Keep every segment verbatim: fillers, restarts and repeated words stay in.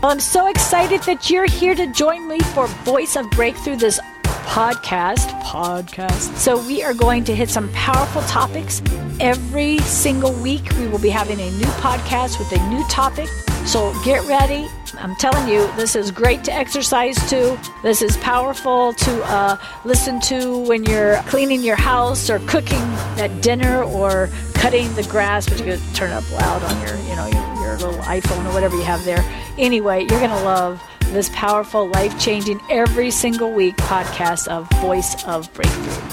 Well, I'm so excited that you're here to join me for Voice of Breakthrough, this podcast. Podcast. So we are going to hit some powerful topics. Every single week, we will be having a new podcast with a new topic. So get ready. I'm telling you, this is great to exercise to. This is powerful to uh, listen to when you're cleaning your house or cooking at dinner or cutting the grass, but you could turn it up loud on your, you know, your, your little iPhone or whatever you have there. Anyway, you're going to love this powerful, life-changing, every single week podcast of Voice of Breakthrough.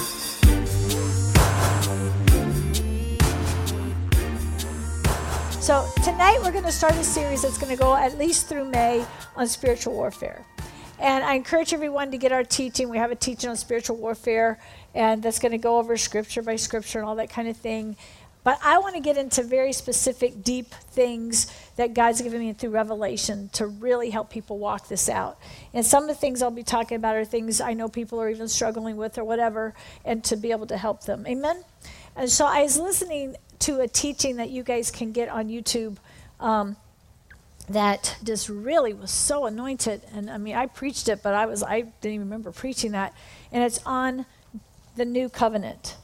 So tonight we're going to start a series that's going to go at least through May on spiritual warfare. And I encourage everyone to get our teaching. We have a teaching on spiritual warfare, and that's going to go over scripture by scripture and all that kind of thing. But I want to get into very specific, deep things that God's given me through revelation to really help people walk this out. And some of the things I'll be talking about are things I know people are even struggling with or whatever, and to be able to help them. Amen? And so I was listening to a teaching that you guys can get on YouTube um, that just really was so anointed. And I mean, I preached it, but I was I didn't even remember preaching that. And it's on the new covenant.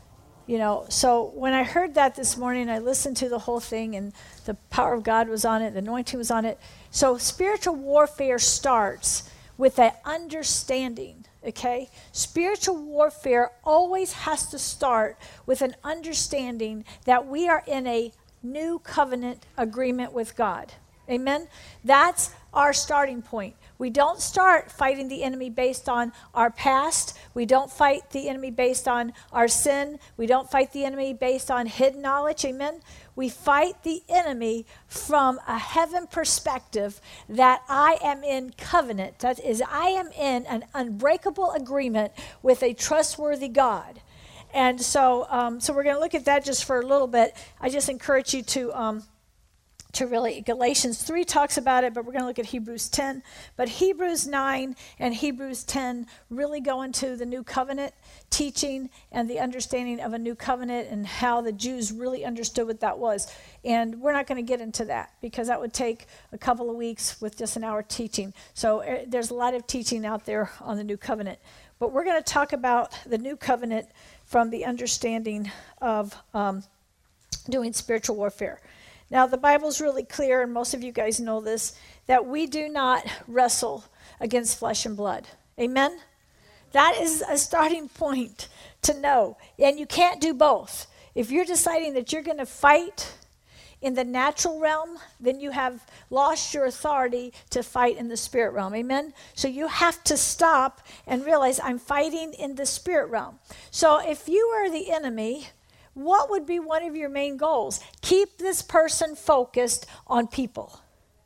You know, so when I heard that this morning, I listened to the whole thing, and the power of God was on it, the anointing was on it. So spiritual warfare starts with an understanding, okay? Spiritual warfare always has to start with an understanding that we are in a new covenant agreement with God. Amen? That's our starting point. We don't start fighting the enemy based on our past. We don't fight the enemy based on our sin. We don't fight the enemy based on hidden knowledge. Amen? We fight the enemy from a heaven perspective that I am in covenant. That is, I am in an unbreakable agreement with a trustworthy God. And so, um, so we're going to look at that just for a little bit. I just encourage you to... Um, to really, Galatians three talks about it, but we're going to look at Hebrews ten. But Hebrews nine and Hebrews ten really go into the new covenant teaching and the understanding of a new covenant and how the Jews really understood what that was. And we're not going to get into that because that would take a couple of weeks with just an hour teaching. So uh, there's a lot of teaching out there on the new covenant. But we're going to talk about the new covenant from the understanding of um, doing spiritual warfare. Now, the Bible's really clear, and most of you guys know this, that we do not wrestle against flesh and blood. Amen? That is a starting point to know. And you can't do both. If you're deciding that you're going to fight in the natural realm, then you have lost your authority to fight in the spirit realm. Amen? So you have to stop and realize I'm fighting in the spirit realm. So if you are the enemy, what would be one of your main goals? Keep this person focused on people.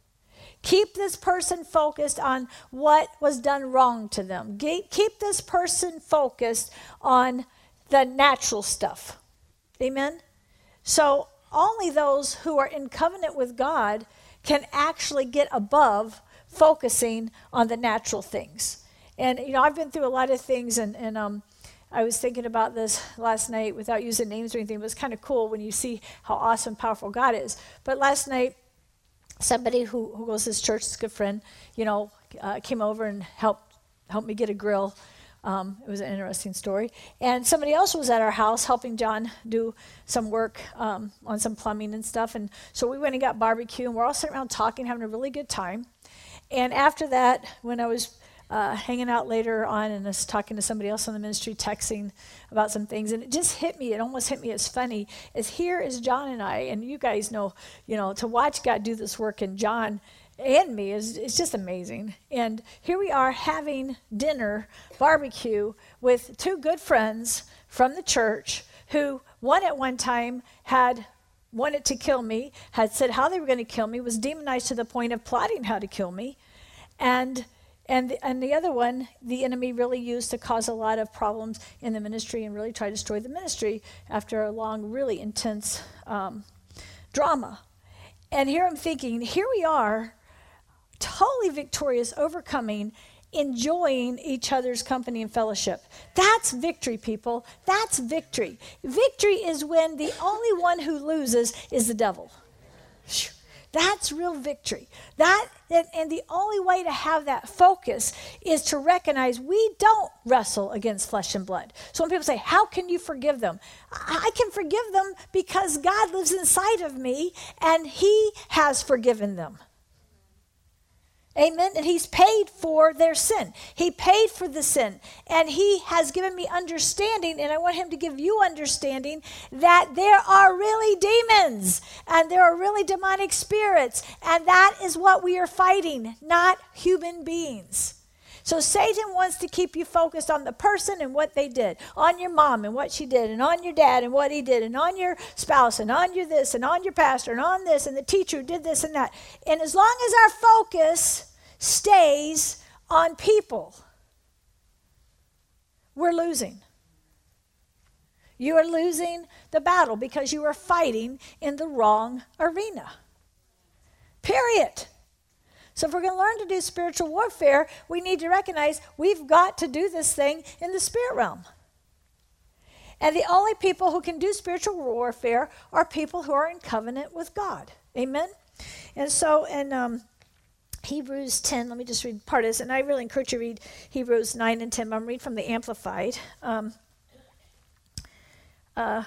Keep this person focused on what was done wrong to them. Keep this person focused on the natural stuff. Amen? So only those who are in covenant with God can actually get above focusing on the natural things. And, you know, I've been through a lot of things, and, and um, I was thinking about this last night without using names or anything, but it's kind of cool when you see how awesome, powerful God is. But last night, somebody who, who goes to this church, is a good friend, you know, uh, came over and helped helped me get a grill. Um, it was an interesting story. And somebody else was at our house helping John do some work um, on some plumbing and stuff. And so we went and got barbecue, and we're all sitting around talking, having a really good time. And after that, when I was Uh, hanging out later on and us talking to somebody else on the ministry, texting about some things, and it just hit me. It almost hit me as funny as here is John and I, and you guys know, you know, to watch God do this work in John and me is it's just amazing. And here we are having dinner, barbecue with two good friends from the church who one at one time had wanted to kill me, had said how they were going to kill me, was demonized to the point of plotting how to kill me, and And the, and the other one, the enemy really used to cause a lot of problems in the ministry and really try to destroy the ministry after a long, really intense um, drama. And here I'm thinking, here we are, totally victorious, overcoming, enjoying each other's company and fellowship. That's victory, people. That's victory. Victory is when the only one who loses is the devil. That's real victory. That and, and the only way to have that focus is to recognize we don't wrestle against flesh and blood. So when people say, how can you forgive them? I, I can forgive them because God lives inside of me and he has forgiven them. Amen. And he's paid for their sin. He paid for the sin. And he has given me understanding, and I want him to give you understanding, that there are really demons and there are really demonic spirits. And that is what we are fighting, not human beings. So Satan wants to keep you focused on the person and what they did, on your mom and what she did, and on your dad and what he did, and on your spouse, and on your this, and on your pastor, and on this, and the teacher who did this and that. And as long as our focus stays on people, we're losing. You are losing the battle because you are fighting in the wrong arena. Period. So if we're going to learn to do spiritual warfare, we need to recognize we've got to do this thing in the spirit realm. And the only people who can do spiritual warfare are people who are in covenant with God. Amen? And so in um, Hebrews ten, let me just read part of this, and I really encourage you to read Hebrews nine and ten. I'm reading from the Amplified. Um, uh,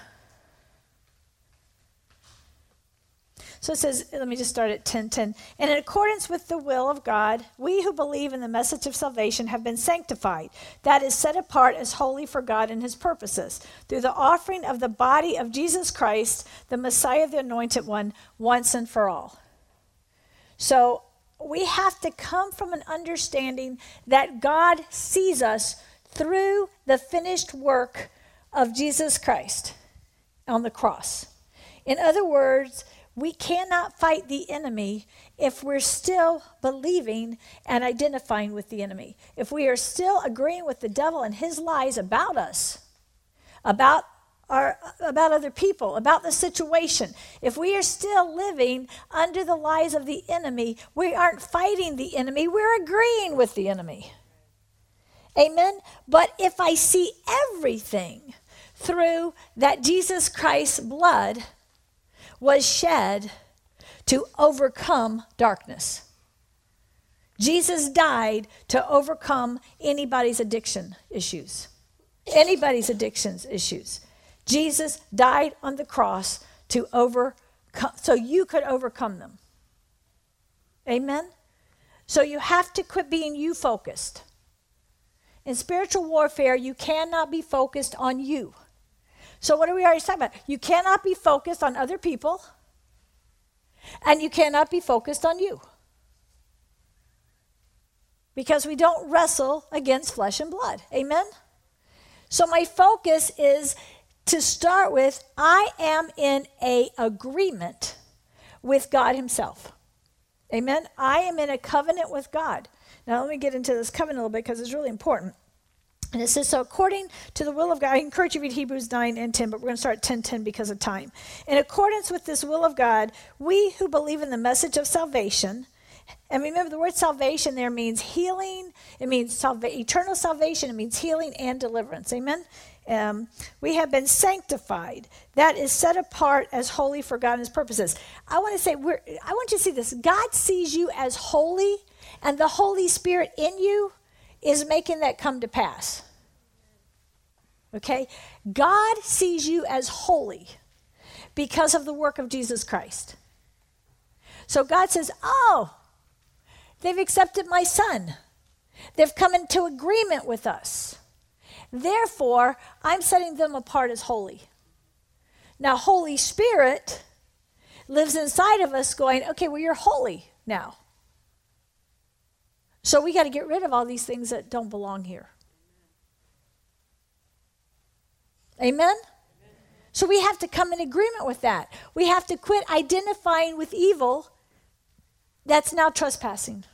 So it says, let me just start at ten ten. And in accordance with the will of God, we who believe in the message of salvation have been sanctified. That is set apart as holy for God and his purposes, through the offering of the body of Jesus Christ, the Messiah, the Anointed One, once and for all. So we have to come from an understanding that God sees us through the finished work of Jesus Christ on the cross. In other words, we cannot fight the enemy if we're still believing and identifying with the enemy. If we are still agreeing with the devil and his lies about us, about our, about other people, about the situation. If we are still living under the lies of the enemy, we aren't fighting the enemy, we're agreeing with the enemy. Amen? But if I see everything through that Jesus Christ's blood was shed to overcome darkness. Jesus died to overcome anybody's addiction issues. Anybody's addictions issues. Jesus died on the cross to overcome, so you could overcome them. Amen? So you have to quit being you focused. In spiritual warfare, you cannot be focused on you. So what are we already talking about? You cannot be focused on other people, and you cannot be focused on you. Because we don't wrestle against flesh and blood. Amen? So my focus is to start with, I am in a agreement with God himself. Amen? I am in a covenant with God. Now let me get into this covenant a little bit because it's really important. And it says, so according to the will of God, I encourage you to read Hebrews nine and ten, but we're going to start at ten ten because of time. In accordance with this will of God, we who believe in the message of salvation, and remember the word salvation there means healing, it means salva- eternal salvation, it means healing and deliverance. Amen? Um, we have been sanctified. That is set apart as holy for God and his purposes. I want to say, we're, I want you to see this. God sees you as holy, and the Holy Spirit in you is making that come to pass. Okay? God sees you as holy because of the work of Jesus Christ. So God says, oh, they've accepted my son. They've come into agreement with us. Therefore, I'm setting them apart as holy. Now, Holy Spirit lives inside of us going, okay, well, you're holy now. So we got to get rid of all these things that don't belong here. Amen? Amen? So we have to come in agreement with that. We have to quit identifying with evil that's now trespassing.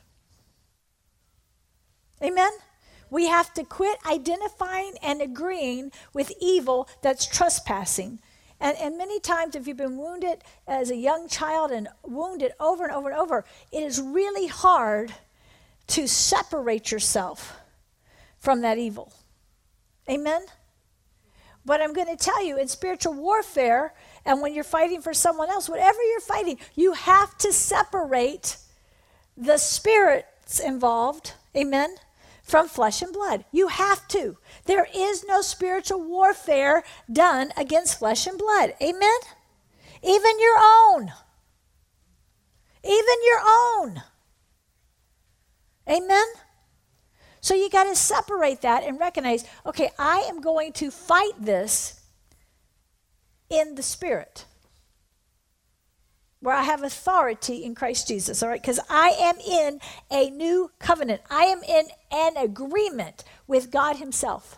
Amen? We have to quit identifying and agreeing with evil that's trespassing. And, and many times if you've been wounded as a young child and wounded over and over and over, it is really hard to separate yourself from that evil. Amen? But I'm going to tell you, in spiritual warfare, and when you're fighting for someone else, whatever you're fighting, you have to separate the spirits involved, amen, from flesh and blood. You have to. There is no spiritual warfare done against flesh and blood, amen? Even your own. Even your own. Amen? So you got to separate that and recognize, okay, I am going to fight this in the Spirit, where I have authority in Christ Jesus, all right? Because I am in a new covenant. I am in an agreement with God himself.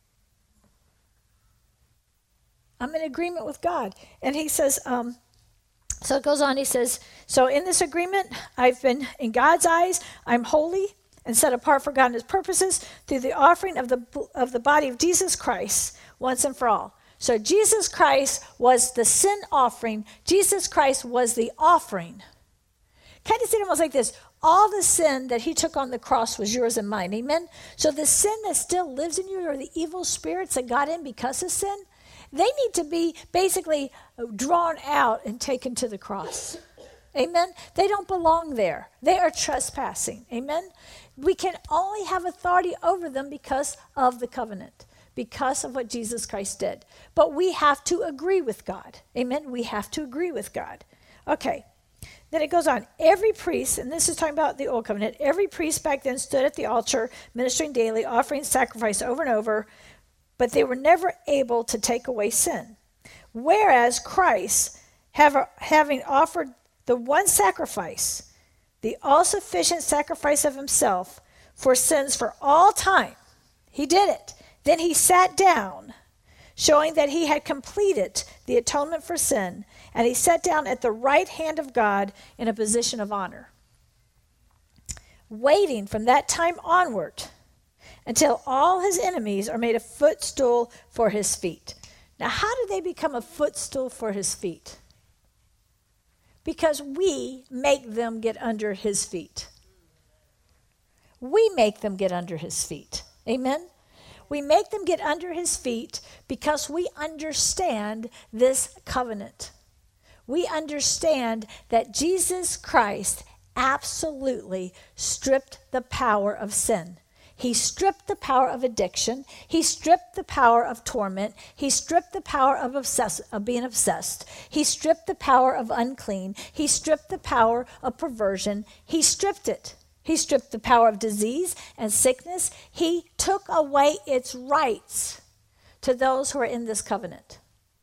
I'm in agreement with God. And he says, um, so it goes on, he says, so in this agreement, I've been, in God's eyes, I'm holy and set apart for God and his purposes through the offering of the of the body of Jesus Christ once and for all. So Jesus Christ was the sin offering. Jesus Christ was the offering. Kind of see it almost like this. All the sin that he took on the cross was yours and mine. Amen? So the sin that still lives in you, or the evil spirits that got in because of sin, they need to be basically drawn out and taken to the cross. Amen? They don't belong there. They are trespassing. Amen? We can only have authority over them because of the covenant, because of what Jesus Christ did. But we have to agree with God. Amen? We have to agree with God. Okay. Then it goes on. Every priest, and this is talking about the old covenant, every priest back then stood at the altar, ministering daily, offering sacrifice over and over, but they were never able to take away sin. Whereas Christ, have, having offered the one sacrifice, the all-sufficient sacrifice of himself for sins for all time, he did it. Then he sat down, showing that he had completed the atonement for sin, and he sat down at the right hand of God in a position of honor, waiting from that time onward until all his enemies are made a footstool for his feet. Now, how did they become a footstool for his feet? Because we make them get under his feet. We make them get under his feet. Amen? We make them get under his feet because we understand this covenant. We understand that Jesus Christ absolutely stripped the power of sin. He stripped the power of addiction. He stripped the power of torment. He stripped the power of, obsess- of being obsessed. He stripped the power of unclean. He stripped the power of perversion. He stripped it. He stripped the power of disease and sickness. He took away its rights to those who are in this covenant.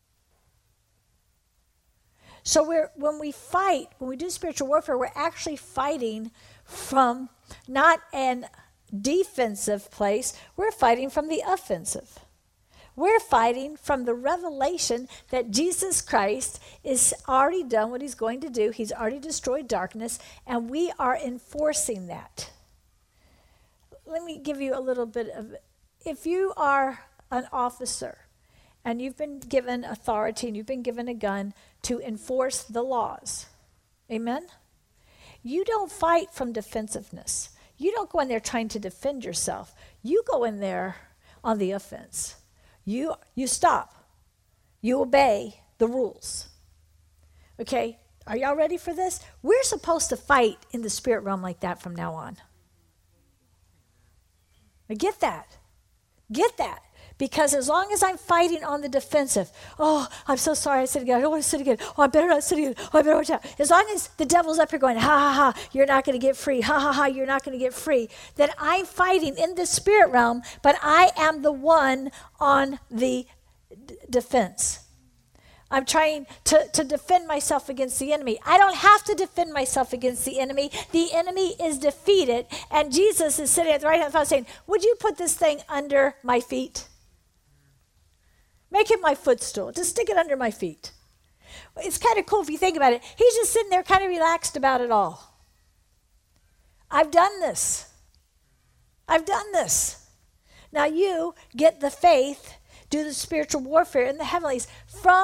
So we're, when we fight, when we do spiritual warfare, we're actually fighting from not an defensive place, we're fighting from the offensive. We're fighting from the revelation that Jesus Christ is already done what he's going to do. He's already destroyed darkness, and we are enforcing that. Let me give you a little bit of, if you are an officer and you've been given authority and you've been given a gun to enforce the laws, amen? You don't fight from defensiveness. You don't go in there trying to defend yourself. You go in there on the offense. You you stop. You obey the rules. Okay, are y'all ready for this? We're supposed to fight in the spirit realm like that from now on. Now get that. Get that. Because as long as I'm fighting on the defensive, oh, I'm so sorry I said it again. I don't want to sit again. Oh, I better not sit again. Oh, I better watch out. As long as the devil's up here going, ha, ha, ha, you're not going to get free. Ha, ha, ha, you're not going to get free. Then I'm fighting in the spirit realm, but I am the one on the d- defense. I'm trying to, to defend myself against the enemy. I don't have to defend myself against the enemy. The enemy is defeated, and Jesus is sitting at the right hand of God saying, would you put this thing under my feet? Make it my footstool. Just stick it under my feet. It's kind of cool if you think about it. He's just sitting there kind of relaxed about it all. I've done this. I've done this. Now you get the faith, do the spiritual warfare in the heavenlies from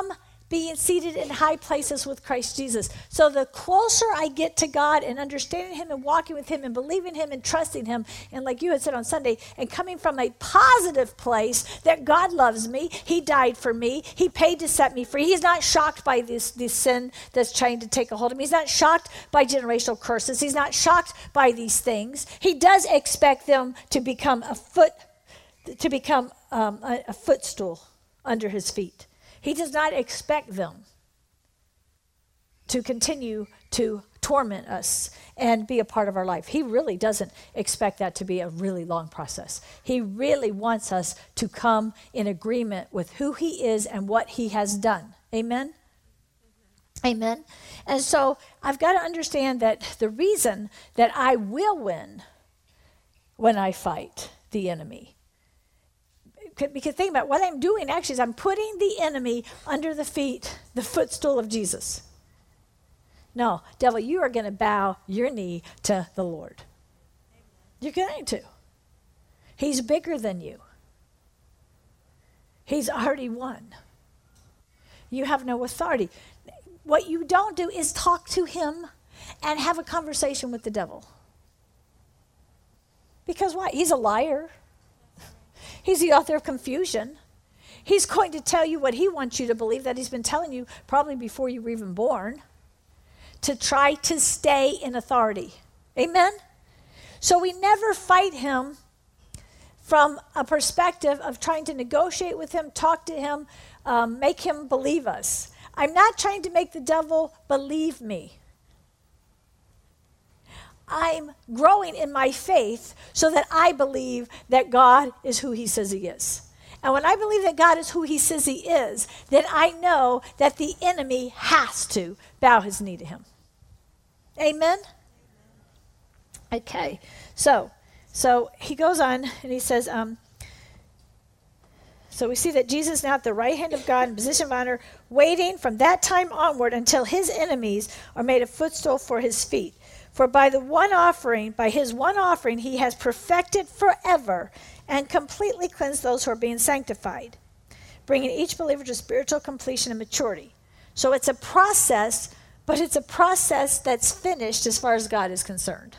being seated in high places with Christ Jesus. So the closer I get to God and understanding him and walking with him and believing him and trusting him, and like you had said on Sunday, and coming from a positive place that God loves me, he died for me, he paid to set me free. He's not shocked by this, this sin that's trying to take a hold of me. He's not shocked by generational curses. He's not shocked by these things. He does expect them to become a foot, to become um, a, a footstool under his feet. He does not expect them to continue to torment us and be a part of our life. He really doesn't expect that to be a really long process. He really wants us to come in agreement with who he is and what he has done. Amen? Mm-hmm. Amen. And so I've got to understand that the reason that I will win when I fight the enemy, because think about what I'm doing actually is I'm putting the enemy under the feet, the footstool of Jesus. No, devil, you are going to bow your knee to the Lord. You're going to. He's bigger than you. He's already won. You have no authority. What you don't do is talk to him and have a conversation with the devil. Because why? He's a liar. He's the author of confusion. He's going to tell you what he wants you to believe, that he's been telling you probably before you were even born, to try to stay in authority. Amen? So we never fight him from a perspective of trying to negotiate with him, talk to him, um, make him believe us. I'm not trying to make the devil believe me. I'm growing in my faith so that I believe that God is who he says he is. And when I believe that God is who he says he is, then I know that the enemy has to bow his knee to him. Amen? Okay, so so he goes on and he says, um, so we see that Jesus is now at the right hand of God in position of honor, waiting from that time onward until his enemies are made a footstool for his feet. For by the one offering, by his one offering, he has perfected forever and completely cleansed those who are being sanctified, bringing each believer to spiritual completion and maturity. So it's a process, but it's a process that's finished as far as God is concerned.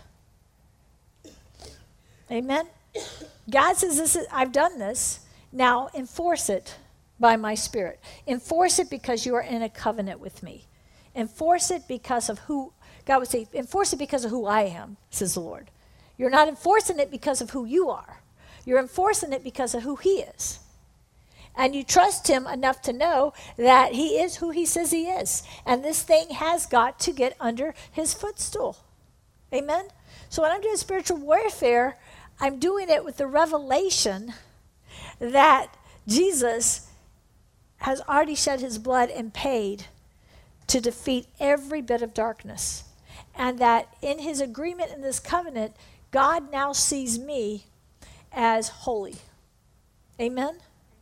Amen? God says, "This is, I've done this. Now enforce it by my Spirit. Enforce it because you are in a covenant with me. Enforce it because of who, God would say, enforce it because of who I am, says the Lord. You're not enforcing it because of who you are. You're enforcing it because of who he is. And you trust him enough to know that he is who he says he is. And this thing has got to get under his footstool. Amen? So when I'm doing spiritual warfare, I'm doing it with the revelation that Jesus has already shed his blood and paid to defeat every bit of darkness. And that in his agreement in this covenant, God now sees me as holy. Amen?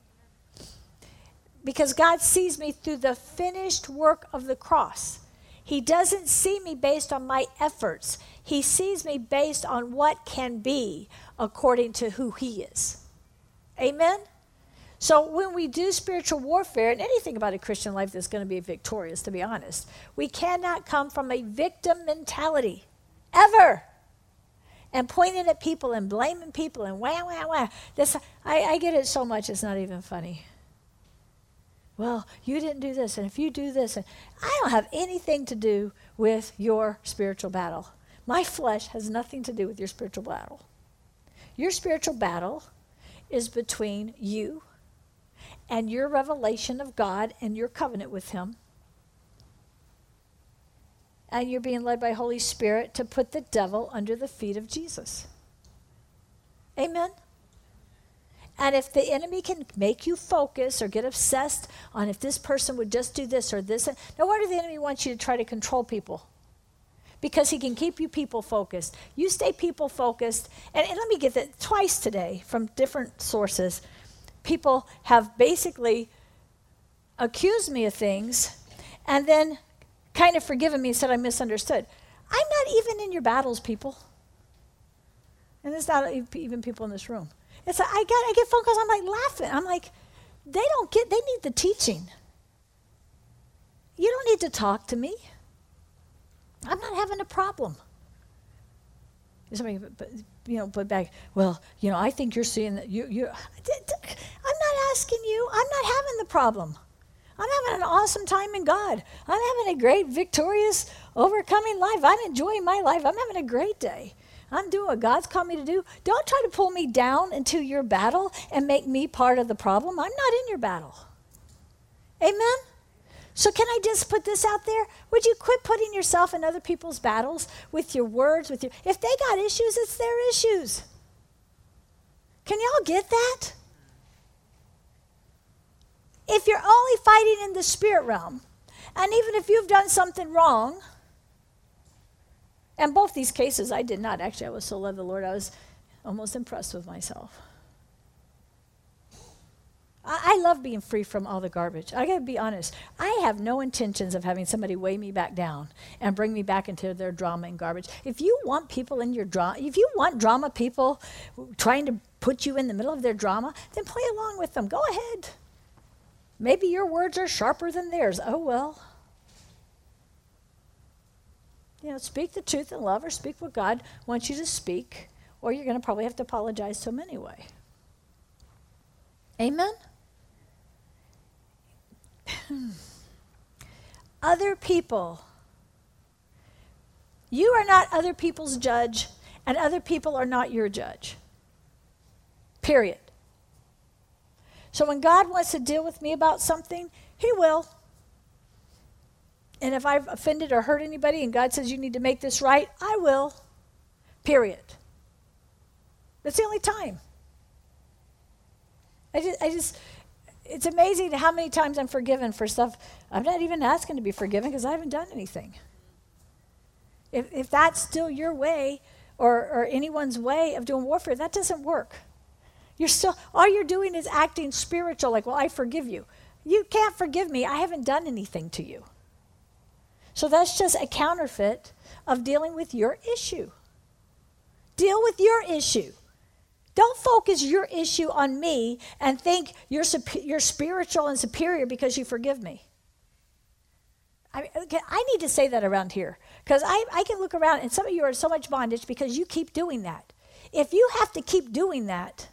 Because God sees me through the finished work of the cross. He doesn't see me based on my efforts. He sees me based on what can be according to who he is. Amen? So when we do spiritual warfare, and anything about a Christian life that's going to be victorious, to be honest, we cannot come from a victim mentality, ever. And pointing at people and blaming people and wah, wah, wah. This, I, I get it so much, it's not even funny. Well, you didn't do this, and if you do this, and I don't have anything to do with your spiritual battle. My flesh has nothing to do with your spiritual battle. Your spiritual battle is between you and your revelation of God and your covenant with him. And you're being led by Holy Spirit to put the devil under the feet of Jesus. Amen? And if the enemy can make you focus or get obsessed on if this person would just do this or this, no wonder the enemy wants you to try to control people. Because he can keep you people focused. You stay people focused. And, and let me get that twice today from different sources. People have basically accused me of things and then kind of forgiven me and said I misunderstood. I'm not even in your battles, people. And there's not even people in this room. It's like, I get I get phone calls, I'm like laughing. I'm like, they don't get, they need the teaching. need to talk to me. I'm not having a problem. Somebody, you know, put back, well, you know, I think you're seeing that you, you, I'm not asking you. I'm not having the problem. I'm having an awesome time in God. I'm having a great, victorious, overcoming life. I'm enjoying my life. I'm having a great day. I'm doing what God's called me to do. Don't try to pull me down into your battle and make me part of the problem. I'm not in your battle. Amen? So can I just put this out there? Would you quit putting yourself in other people's battles with your words, with your, if they got issues, it's their issues. Can y'all get that? If you're only fighting in the spirit realm, and even if you've done something wrong, and both these cases I did not, actually I was so love the Lord, I was almost impressed with myself. I love being free from all the garbage. I got to be honest. I have no intentions of having somebody weigh me back down and bring me back into their drama and garbage. If you want people in your drama, if you want drama people trying to put you in the middle of their drama, then play along with them. Go ahead. Maybe your words are sharper than theirs. Oh, well. You know, speak the truth in love or speak what God wants you to speak, or you're going to probably have to apologize to them anyway. Amen? Other people. You are not other people's judge, and other people are not your judge. Period. So when God wants to deal with me about something, he will. And if I've offended or hurt anybody and God says you need to make this right, I will. Period. That's the only time. I just, I just, it's amazing how many times I'm forgiven for stuff. I'm not even asking to be forgiven because I haven't done anything. If if that's still your way or, or anyone's way of doing warfare, that doesn't work. You're still, all you're doing is acting spiritual, like, well, I forgive you. You can't forgive me. I haven't done anything to you. So that's just a counterfeit of dealing with your issue. Deal with your issue. Don't focus your issue on me and think you're, sup- you're spiritual and superior because you forgive me. I, okay, I need to say that around here because I, I can look around and some of you are in so much bondage because you keep doing that. If you have to keep doing that,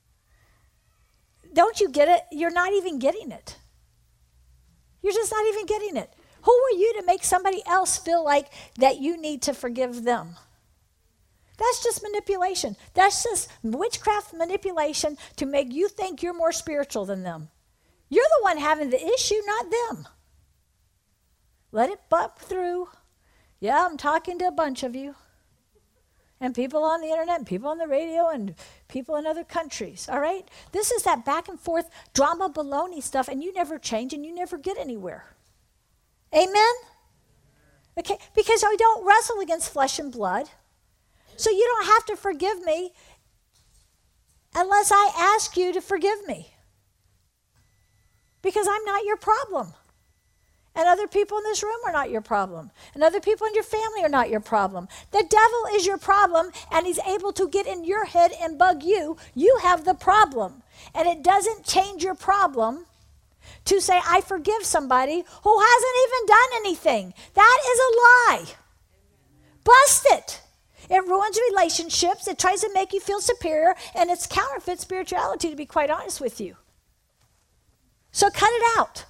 don't you get it? You're not even getting it. You're just not even getting it. Who are you to make somebody else feel like that you need to forgive them? That's just manipulation. That's just witchcraft manipulation to make you think you're more spiritual than them. You're the one having the issue, not them. Let it bump through. Yeah, I'm talking to a bunch of you. And people on the internet, and people on the radio, and people in other countries, all right? This is that back and forth drama baloney stuff, and you never change and you never get anywhere. Amen? Okay, because I don't wrestle against flesh and blood. So you don't have to forgive me unless I ask you to forgive me. Because I'm not your problem. And other people in this room are not your problem. And other people in your family are not your problem. The devil is your problem, and he's able to get in your head and bug you. You have the problem. And it doesn't change your problem to say, I forgive somebody who hasn't even done anything. That is a lie. Bust it. It ruins relationships. It tries to make you feel superior, and it's counterfeit spirituality, to be quite honest with you. So cut it out.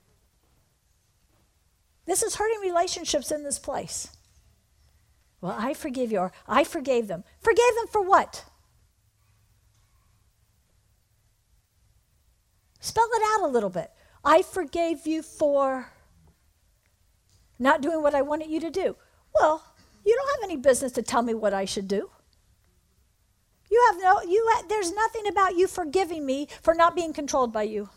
This is hurting relationships in this place. Well, I forgive you, or I forgave them. Forgave them for what? Spell it out a little bit. I forgave you for not doing what I wanted you to do. Well, you don't have any business to tell me what I should do. You have no, you. Ha- there's nothing about you forgiving me for not being controlled by you.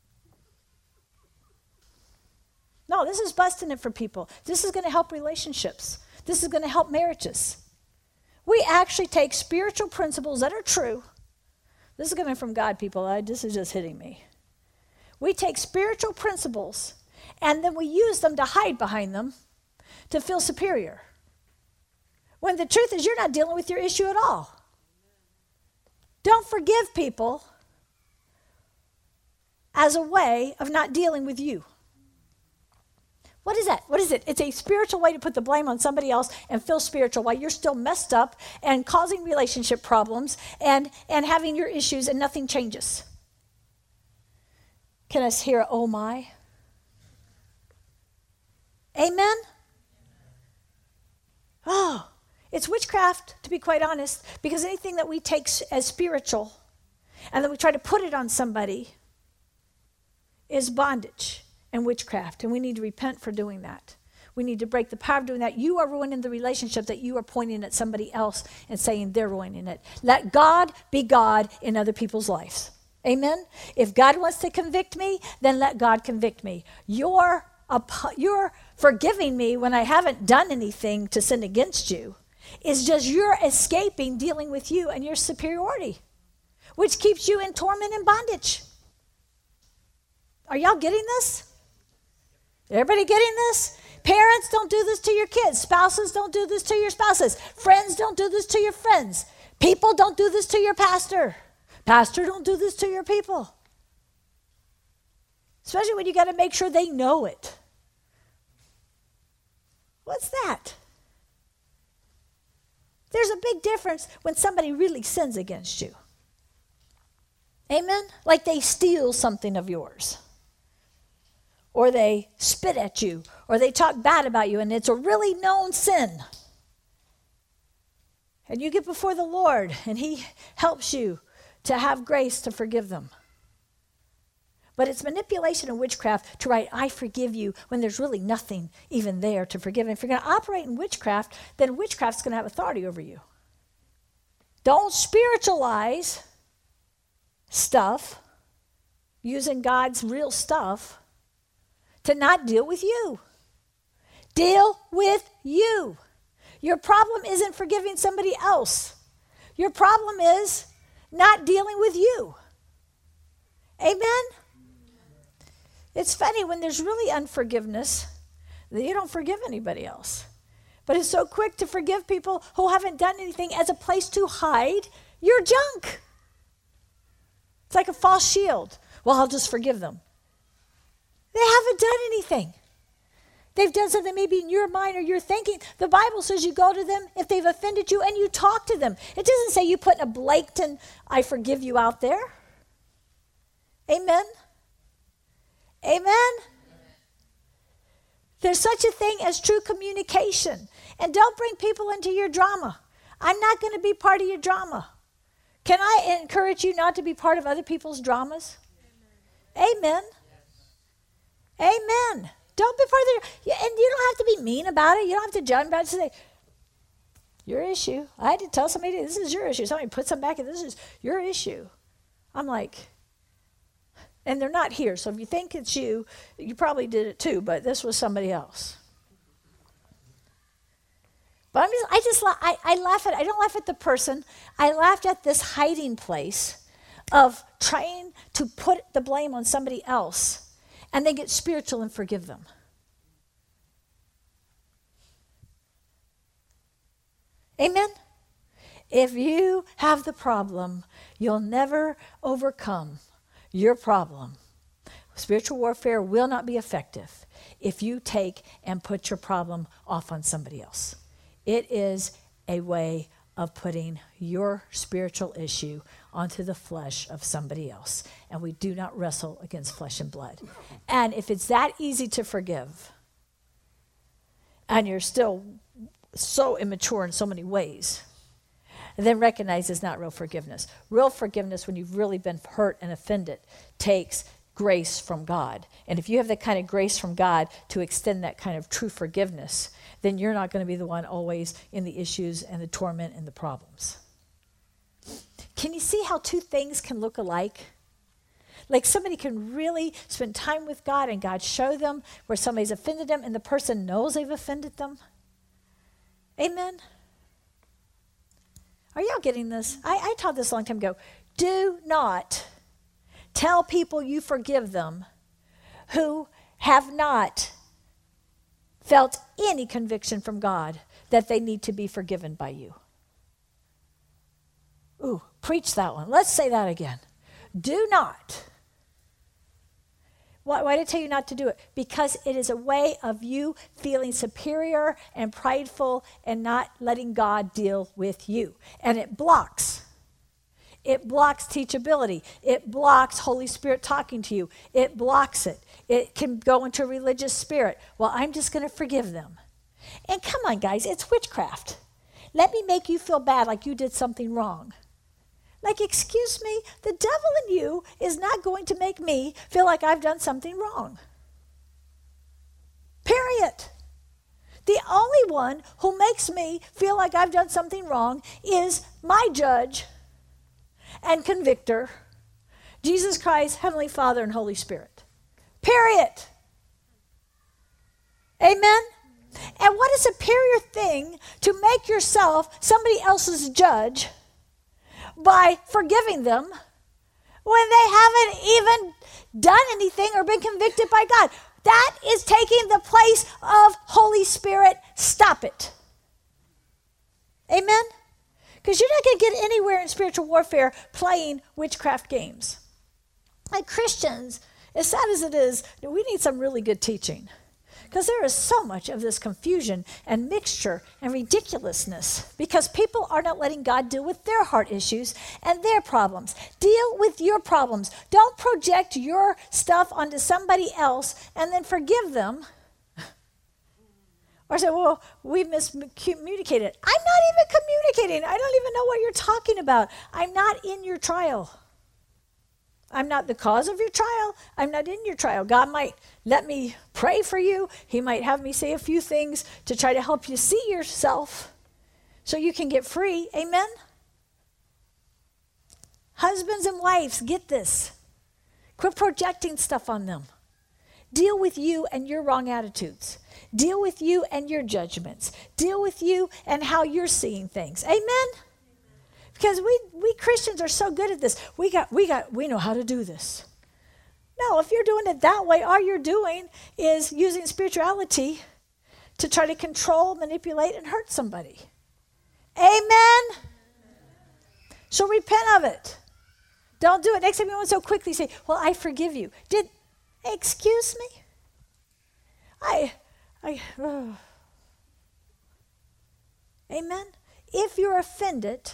No, this is busting it for people. This is going to help relationships. This is going to help marriages. We actually take spiritual principles that are true. This is coming from God, people. I, this is just hitting me. We take spiritual principles and then we use them to hide behind them to feel superior. When the truth is you're not dealing with your issue at all. Don't forgive people as a way of not dealing with you. What is that? What is it? It's a spiritual way to put the blame on somebody else and feel spiritual while you're still messed up and causing relationship problems and, and having your issues and nothing changes. Can I hear, oh my? Amen? Oh, it's witchcraft, to be quite honest, because anything that we take as spiritual and then we try to put it on somebody is bondage and witchcraft, and we need to repent for doing that. We need to break the power of doing that. You are ruining the relationship that you are pointing at somebody else and saying they're ruining it. Let God be God in other people's lives. Amen? If God wants to convict me, then let God convict me. You're, you're forgiving me when I haven't done anything to sin against you. It's just you're escaping dealing with you and your superiority, which keeps you in torment and bondage. Are y'all getting this? Everybody getting this? Parents, don't do this to your kids. Spouses, don't do this to your spouses. Friends, don't do this to your friends. People, don't do this to your pastor. Pastor, don't do this to your people. Especially when you got to make sure they know it. What's that? There's a big difference when somebody really sins against you. Amen? Like they steal something of yours. Or they spit at you, or they talk bad about you, and it's a really known sin. And you get before the Lord, and he helps you to have grace to forgive them. But it's manipulation and witchcraft to write, I forgive you, when there's really nothing even there to forgive. And if you're going to operate in witchcraft, then witchcraft's going to have authority over you. Don't spiritualize stuff, using God's real stuff, to not deal with you. Deal with you. Your problem isn't forgiving somebody else. Your problem is not dealing with you. Amen? It's funny when there's really unforgiveness that you don't forgive anybody else. But it's so quick to forgive people who haven't done anything as a place to hide your junk. It's like a false shield. Well, I'll just forgive them. They haven't done anything. They've done something maybe in your mind or your thinking. The Bible says you go to them if they've offended you and you talk to them. It doesn't say you put a blatant, I forgive you out there. Amen? Amen? There's such a thing as true communication. And don't bring people into your drama. I'm not going to be part of your drama. Can I encourage you not to be part of other people's dramas? Amen. Amen. Amen. Don't be part of their, and you don't have to be mean about it. You don't have to judge about it. Say, your issue. I had to tell somebody, this is your issue. Somebody put something back, and this is your issue. I'm like, and they're not here. So if you think it's you, you probably did it too, but this was somebody else. But I'm just, I just, I, I laugh at, I don't laugh at the person. I laughed at this hiding place of trying to put the blame on somebody else and then get spiritual and forgive them. Amen? If you have the problem, you'll never overcome your problem. Spiritual warfare will not be effective if you take and put your problem off on somebody else. It is a way of putting your spiritual issue onto the flesh of somebody else. And we do not wrestle against flesh and blood. And if it's that easy to forgive, and you're still so immature in so many ways, then recognize it's not real forgiveness. Real forgiveness, when you've really been hurt and offended, takes grace from God. And if you have that kind of grace from God to extend that kind of true forgiveness, then you're not going to be the one always in the issues and the torment and the problems. Can you see how two things can look alike? Like somebody can really spend time with God and God show them where somebody's offended them and the person knows they've offended them. Amen? Are y'all getting this? I, I taught this a long time ago. Do not tell people you forgive them who have not felt any conviction from God that they need to be forgiven by you. Ooh, preach that one. Let's say that again. Do not. Why, why did I tell you not to do it? Because it is a way of you feeling superior and prideful and not letting God deal with you. And it blocks. It blocks teachability. It blocks Holy Spirit talking to you. It blocks it. It can go into a religious spirit. Well, I'm just going to forgive them. And come on, guys, it's witchcraft. Let me make you feel bad like you did something wrong. Like, excuse me, the devil in you is not going to make me feel like I've done something wrong. Period. The only one who makes me feel like I've done something wrong is my judge and convictor, Jesus Christ, Heavenly Father, and Holy Spirit. Period. Amen? And what a superior thing to make yourself somebody else's judge by forgiving them when they haven't even done anything or been convicted by God. That is taking the place of Holy Spirit. Stop it. Amen? Because you're not going to get anywhere in spiritual warfare playing witchcraft games. Like Christians, as sad as it is, we need some really good teaching. Because there is so much of this confusion and mixture and ridiculousness because people are not letting God deal with their heart issues and their problems. Deal with your problems. Don't project your stuff onto somebody else and then forgive them. Or say, well, we miscommunicated. I'm not even communicating. I don't even know what you're talking about. I'm not in your trial. I'm not the cause of your trial. I'm not in your trial. God might let me pray for you. He might have me say a few things to try to help you see yourself so you can get free. Amen? Husbands and wives, get this. Quit projecting stuff on them. Deal with you and your wrong attitudes. Deal with you and your judgments. Deal with you and how you're seeing things. Amen? Because we, we Christians are so good at this. We got we got we know how to do this. No, if you're doing it that way, all you're doing is using spirituality to try to control, manipulate, and hurt somebody. Amen? So repent of it. Don't do it. Next time you want to so quickly say, well, I forgive you. Did, excuse me? I, I, oh. Amen? If you're offended,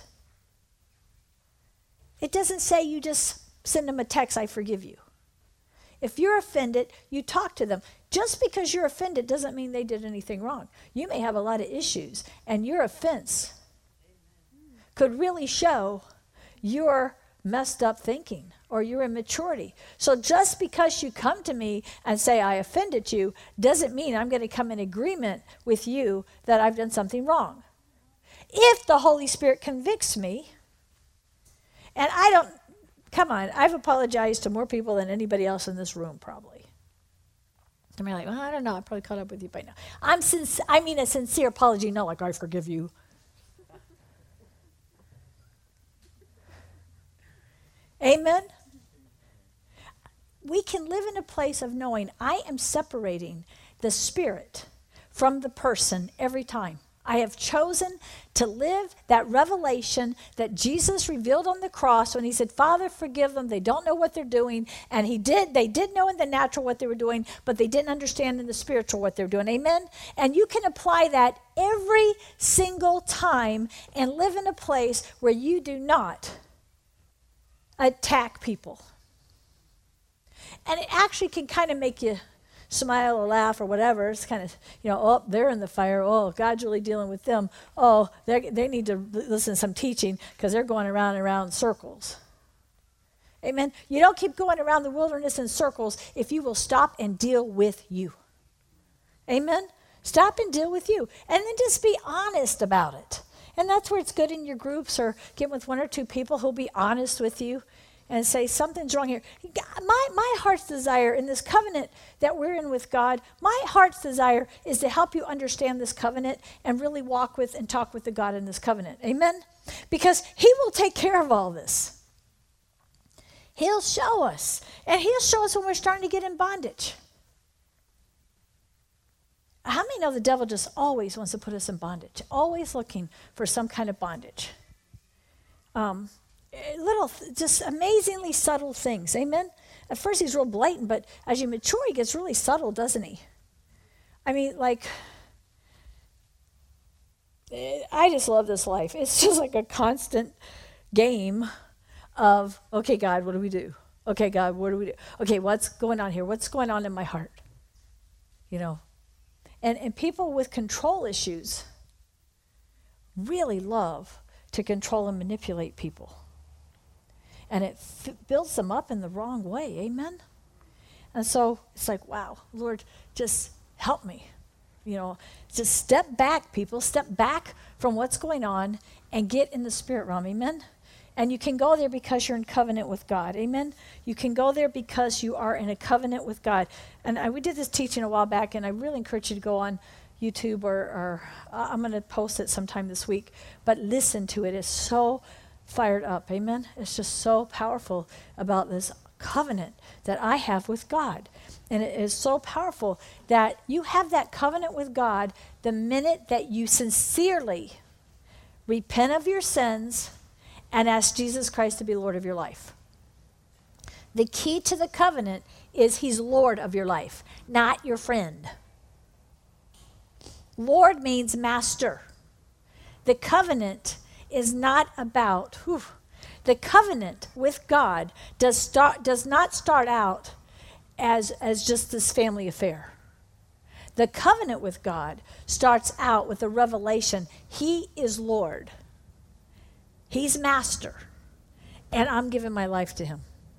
it doesn't say you just send them a text, I forgive you. If you're offended, you talk to them. Just because you're offended doesn't mean they did anything wrong. You may have a lot of issues, and your offense could really show your messed up thinking or your immaturity. So just because you come to me and say, I offended you, doesn't mean I'm going to come in agreement with you that I've done something wrong. If the Holy Spirit convicts me, and I don't, come on, I've apologized to more people than anybody else in this room probably. I mean, like, well, I don't know, I probably caught up with you by now. I'm sinc- I mean a sincere apology, not like I forgive you. Amen? We can live in a place of knowing I am separating the spirit from the person every time. I have chosen to live that revelation that Jesus revealed on the cross when he said, Father, forgive them. They don't know what they're doing. And he did. They did know in the natural what they were doing, but they didn't understand in the spiritual what they're doing. Amen? And you can apply that every single time and live in a place where you do not attack people. And it actually can kind of make you smile or laugh or whatever. It's kind of, you know, oh, they're in the fire. Oh, God's really dealing with them. Oh, they need to listen to some teaching because they're going around and around in circles. Amen. You don't keep going around the wilderness in circles if you will stop and deal with you. Amen. Stop and deal with you. And then just be honest about it. And that's where it's good in your groups or get with one or two people who'll be honest with you and say, something's wrong here. My, my heart's desire in this covenant that we're in with God, my heart's desire is to help you understand this covenant and really walk with and talk with the God in this covenant. Amen? Because he will take care of all this. He'll show us. And he'll show us when we're starting to get in bondage. How many know the devil just always wants to put us in bondage? Always looking for some kind of bondage. Um... Little, just amazingly subtle things, amen? at first he's real blatant, but as you mature, he gets really subtle, doesn't he? I mean, like, I just love this life. It's just like a constant game of, okay, God, what do we do? Okay, God, what do we do? Okay, what's going on here? What's going on in my heart? You know, and, and people with control issues really love to control and manipulate people. And it f- builds them up in the wrong way, amen? And so it's like, wow, Lord, just help me. You know, just step back, people. Step back from what's going on and get in the spirit realm, amen? And you can go there because you're in covenant with God, amen? You can go there because you are in a covenant with God. And I, we did this teaching a while back, and I really encourage you to go on YouTube, or, or uh, I'm going to post it sometime this week. But listen to it. It's so fired up, amen? It's just so powerful about this covenant that I have with God. And it is so powerful that you have that covenant with God the minute that you sincerely repent of your sins and ask Jesus Christ to be Lord of your life. The key to the covenant is he's Lord of your life, not your friend. Lord means master. The covenant is not about, whew, the covenant with God does start does not start out as, as just this family affair. The covenant with God starts out with a revelation. He is Lord. He's master. And I'm giving my life to him.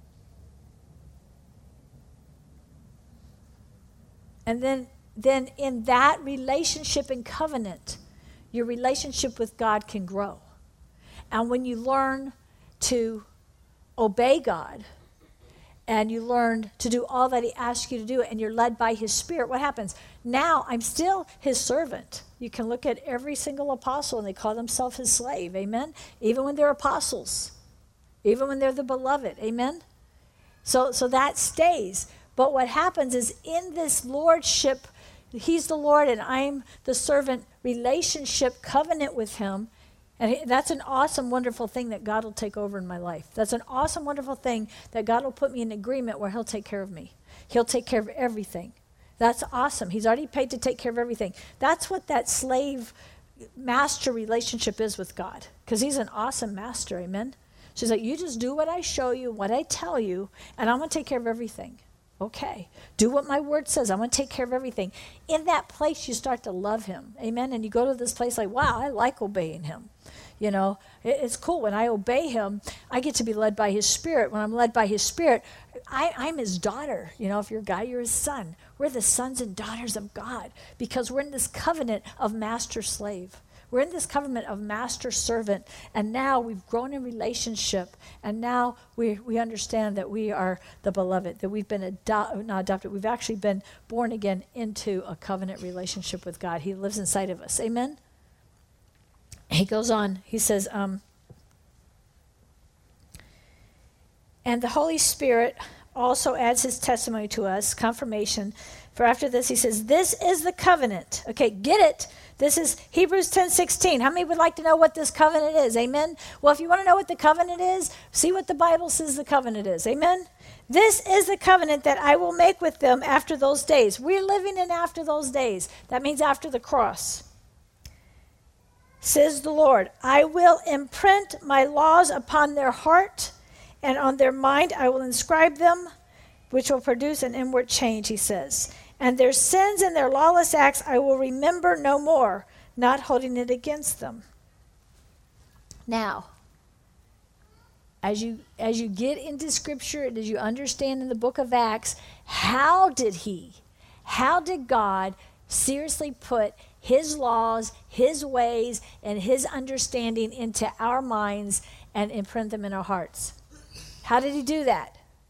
And then, then in that relationship and covenant, your relationship with God can grow. And when you learn to obey God, and you learn to do all that he asks you to do, and you're led by his Spirit, what happens? Now I'm still his servant. You can look at every single apostle, and they call themselves his slave, amen? Even when they're apostles, even when they're the beloved, amen? So, so that stays. But what happens is in this lordship, he's the Lord and I'm the servant relationship covenant with him. And he, that's an awesome, wonderful thing that God will take over in my life. That's an awesome, wonderful thing that God will put me in agreement where he'll take care of me. He'll take care of everything. That's awesome. He's already paid to take care of everything. That's what that slave-master relationship is with God, because he's an awesome master, amen? She's like, you just do what I show you, what I tell you, and I'm going to take care of everything. Okay, do what my word says. I'm going to take care of everything. In that place, you start to love him. Amen. And you go to this place like, wow, I like obeying him. You know, it, it's cool. When I obey him, I get to be led by his Spirit. When I'm led by his Spirit, I, I'm his daughter. You know, if you're a guy, you're his son. We're the sons and daughters of God because we're in this covenant of master-slave. We're in this covenant of master-servant, and now we've grown in relationship, and now we we understand that we are the beloved, that we've been ado- not adopted, we've actually been born again into a covenant relationship with God. He lives inside of us. Amen? He goes on, he says, um, and the Holy Spirit also adds his testimony to us, confirmation. For after this, he says, this is the covenant. Okay, get it. This is Hebrews ten sixteen. How many would like to know what this covenant is? Amen? Well, if you want to know what the covenant is, see what the Bible says the covenant is. Amen? This is the covenant that I will make with them after those days. We're living in after those days. That means after the cross. Says the Lord, I will imprint my laws upon their heart, and on their mind I will inscribe them, which will produce an inward change, he says. And their sins and their lawless acts I will remember no more, not holding it against them. Now, as you as you get into Scripture and as you understand in the book of Acts, how did he, how did God seriously put his laws, his ways, and his understanding into our minds and imprint them in our hearts? How did he do that?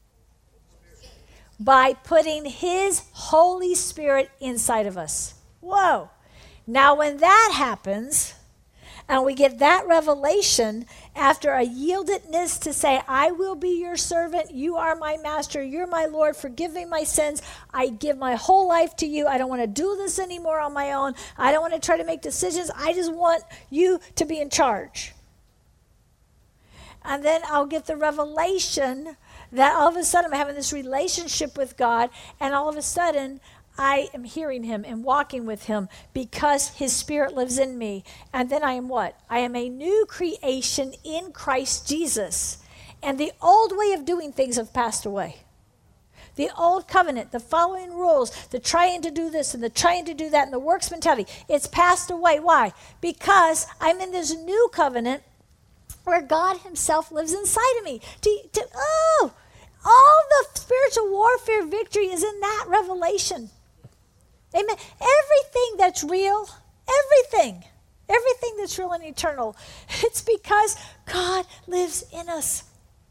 By putting his Holy Spirit inside of us. Whoa. Now when that happens, and we get that revelation after a yieldedness to say, I will be your servant, you are my master, you're my Lord, forgive me my sins, I give my whole life to you, I don't want to do this anymore on my own, I don't want to try to make decisions, I just want you to be in charge. And then I'll get the revelation That all of a sudden I'm having this relationship with God, and all of a sudden I am hearing him and walking with him because his spirit lives in me. And then I am what? I am a new creation in Christ Jesus. And the old way of doing things have passed away. The old covenant, the following rules, the trying to do this and the trying to do that and the works mentality, it's passed away. Why? Because I'm in this new covenant where God himself lives inside of me. To, to, oh, all the spiritual warfare victory is in that revelation. Amen. Everything that's real, everything, everything that's real and eternal, it's because God lives in us.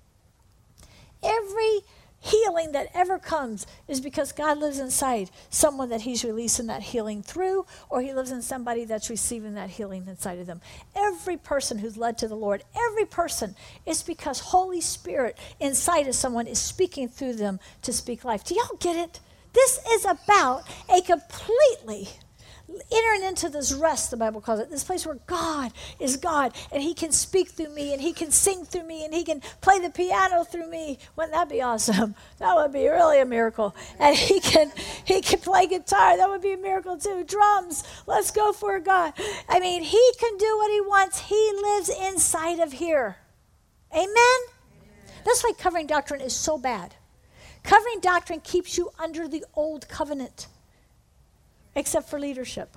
Every healing that ever comes is because God lives inside someone that he's releasing that healing through, or he lives in somebody that's receiving that healing inside of them. Every person who's led to the Lord, every person, is because Holy Spirit inside of someone is speaking through them to speak life. Do y'all get it? This is about a completely entering into this rest, the Bible calls it, this place where God is God, and he can speak through me, and he can sing through me, and he can play the piano through me. Wouldn't that be awesome? That would be really a miracle. And he can he can play guitar. That would be a miracle too. Drums. Let's go for God. I mean, he can do what he wants. He lives inside of here. Amen? Amen. That's why covering doctrine is so bad. Covering doctrine keeps you under the old covenant. Except for leadership.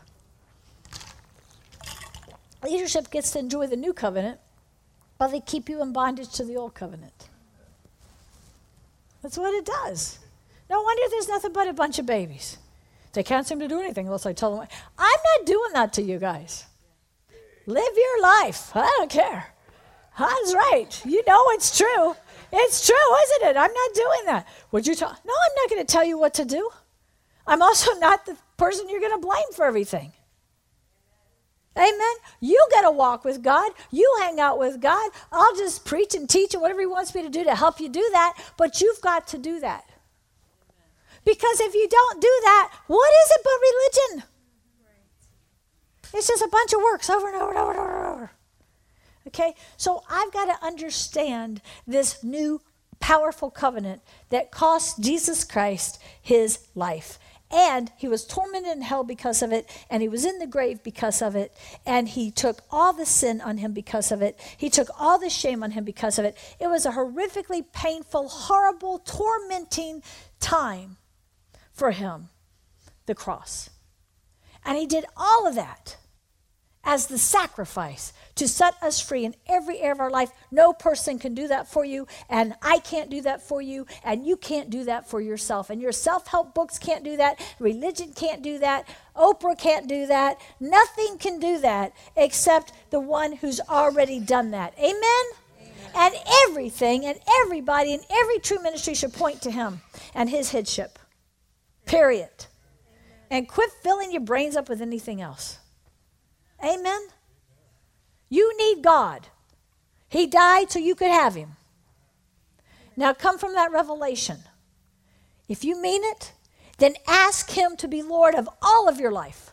Leadership gets to enjoy the new covenant, while they keep you in bondage to the old covenant. That's what it does. No wonder there's nothing but a bunch of babies. They can't seem to do anything unless I tell them. I'm not doing that to you guys. Live your life. I don't care. That's right. You know it's true. It's true, isn't it? I'm not doing that. Would you tell? No, I'm not going to tell you what to do. I'm also not the person you're going to blame for everything. Amen. You got to walk with God. You hang out with God. I'll just preach and teach and whatever he wants me to do to help you do that. But you've got to do that. Because if you don't do that, what is it but religion? It's just a bunch of works over and over and over and over and over. Okay? So I've got to understand this new powerful covenant that cost Jesus Christ his life. And he was tormented in hell because of it, and he was in the grave because of it, and he took all the sin on him because of it. He took all the shame on him because of it. It was a horrifically painful, horrible, tormenting time for him, the cross. And he did all of that as the sacrifice to set us free in every area of our life. No person can do that for you, and I can't do that for you, and you can't do that for yourself. And your self-help books can't do that. Religion can't do that. Oprah can't do that. Nothing can do that except the one who's already done that. Amen? Amen. And everything and everybody in every true ministry should point to him and his headship. Period. Amen. And quit filling your brains up with anything else. Amen? You need God. He died so you could have him. Now come from that revelation. If you mean it, then ask him to be Lord of all of your life.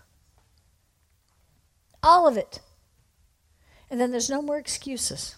All of it. And then there's no more excuses.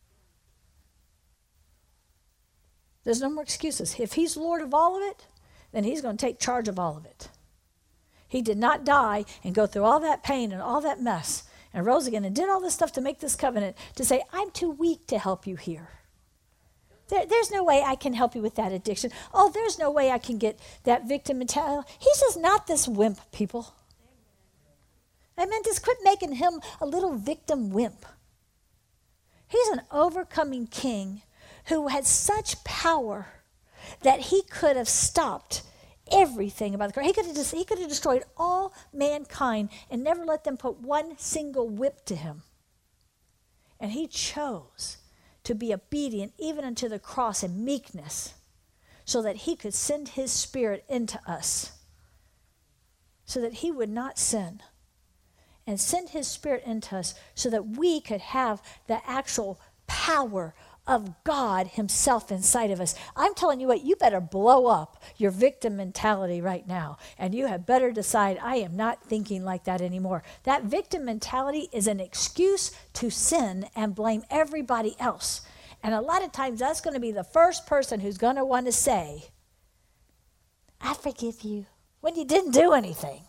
There's no more excuses. If he's Lord of all of it, then he's going to take charge of all of it. He did not die and go through all that pain and all that mess and rose again and did all this stuff to make this covenant to say, I'm too weak to help you here. There, there's no way I can help you with that addiction. Oh, there's no way I can get that victim mentality. He's just not this wimp, people. Amen. Just quit making him a little victim wimp. He's an overcoming king who had such power that he could have stopped everything about the cross. He could have just, he could have destroyed all mankind and never let them put one single whip to him. And he chose to be obedient even unto the cross in meekness so that he could send his spirit into us so that he would not sin, and send his spirit into us so that we could have the actual power of God himself inside of us. I'm telling you what, you better blow up your victim mentality right now. And you had better decide, I am not thinking like that anymore. That victim mentality is an excuse to sin and blame everybody else. And a lot of times that's going to be the first person who's going to want to say, I forgive you, when you didn't do anything.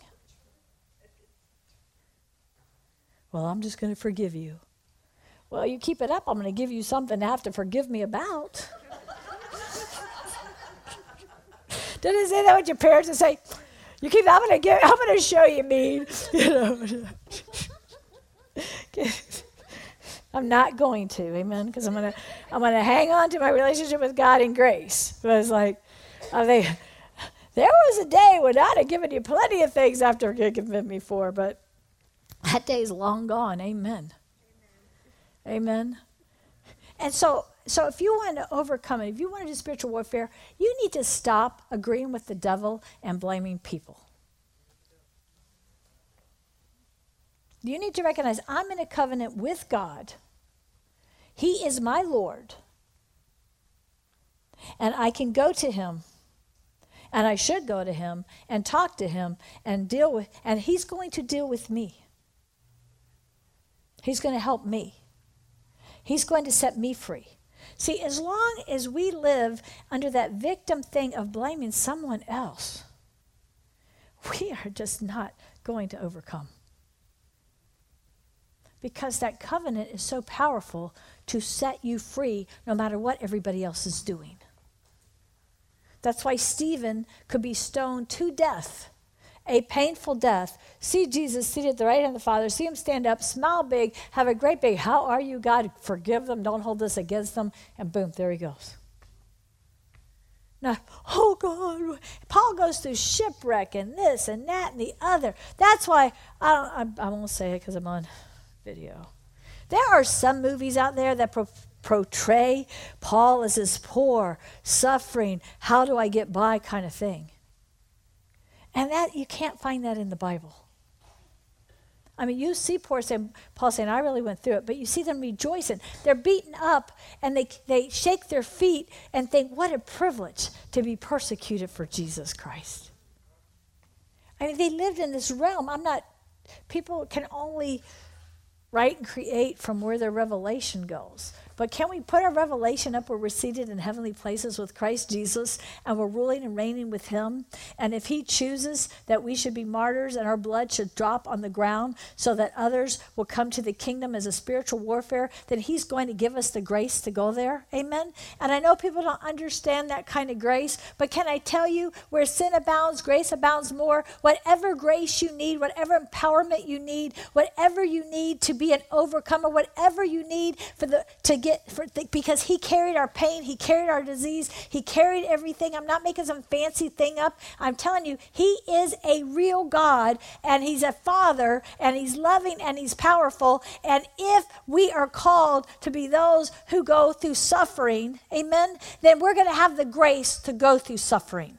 Well, I'm just going to forgive you. Well, you keep it up, I'm going to give you something to have to forgive me about. Didn't it say that with your parents and say, you keep, I'm going to give, I'm going to show you mean, you know. I'm not going to, amen, because I'm going to, I'm going to hang on to my relationship with God in grace. But it's like, I think, there was a day when I'd have given you plenty of things after forgiving me for, but that day's long gone, amen. Amen. Amen. And so, so if you want to overcome it, if you want to do spiritual warfare, you need to stop agreeing with the devil and blaming people. You need to recognize I'm in a covenant with God. He is my Lord. And I can go to him. And I should go to him and talk to him and deal with, and he's going to deal with me. He's going to help me. He's going to set me free. See, as long as we live under that victim thing of blaming someone else, we are just not going to overcome. Because that covenant is so powerful to set you free no matter what everybody else is doing. That's why Stephen could be stoned to death, a painful death. See Jesus seated at the right hand of the Father, see him stand up, smile big, have a great big, how are you, God? Forgive them, don't hold this against them, and boom, there he goes. Now, oh God, Paul goes through shipwreck and this and that and the other. That's why, I, don't, I, I won't say it because I'm on video. There are some movies out there that pro- portray Paul as this poor, suffering, how do I get by kind of thing. And that you can't find that in the Bible. I mean, you see Paul saying, Paul saying, I really went through it, but you see them rejoicing. They're beaten up, and they, they shake their feet and think, what a privilege to be persecuted for Jesus Christ. I mean, they lived in this realm. I'm not, people can only write and create from where their revelation goes. But can we put our revelation up where we're seated in heavenly places with Christ Jesus and we're ruling and reigning with him? And if he chooses that we should be martyrs and our blood should drop on the ground so that others will come to the kingdom as a spiritual warfare, then he's going to give us the grace to go there. Amen? And I know people don't understand that kind of grace, but can I tell you, where sin abounds, grace abounds more. Whatever grace you need, whatever empowerment you need, whatever you need to be an overcomer, whatever you need for the to get for the, because he carried our pain, he carried our disease, he carried everything. I'm not making some fancy thing up. I'm telling you, he is a real God, and he's a father, and he's loving, and he's powerful. And if we are called to be those who go through suffering, amen, then we're going to have the grace to go through suffering.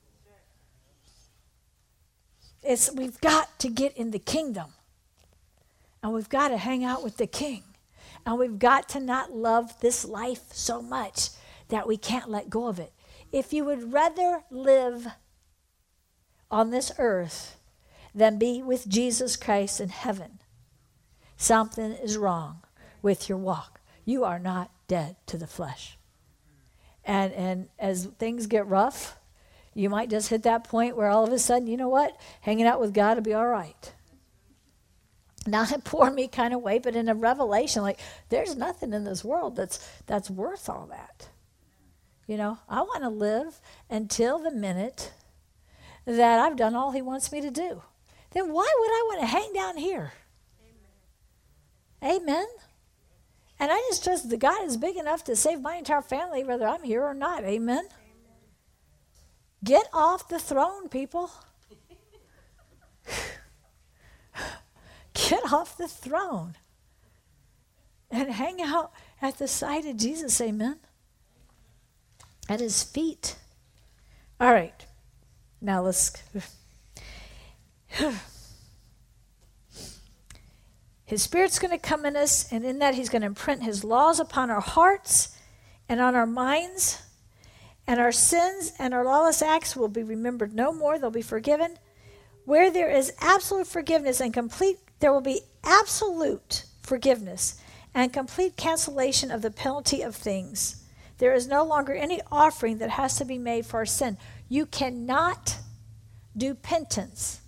It's, we've got to get in the kingdom, and we've got to hang out with the king. And we've got to not love this life so much that we can't let go of it. If you would rather live on this earth than be with Jesus Christ in heaven, something is wrong with your walk. You are not dead to the flesh. And, and as things get rough, you might just hit that point where all of a sudden, you know what? Hanging out with God will be all right. Not in a poor me kind of way, but in a revelation, like there's nothing in this world that's that's worth all that. You know, I want to live until the minute that I've done all he wants me to do. Then why would I want to hang down here? Amen. Amen. And I just trust the God is big enough to save my entire family, whether I'm here or not. Amen. Amen. Get off the throne, people. Get off the throne and hang out at the side of Jesus, amen? At his feet. All right. Now let's... His Spirit's going to come in us, and in that he's going to imprint his laws upon our hearts and on our minds, and our sins and our lawless acts will be remembered no more. They'll be forgiven. Where there is absolute forgiveness and complete, there will be absolute forgiveness and complete cancellation of the penalty of things. There is no longer any offering that has to be made for our sin. You cannot do penance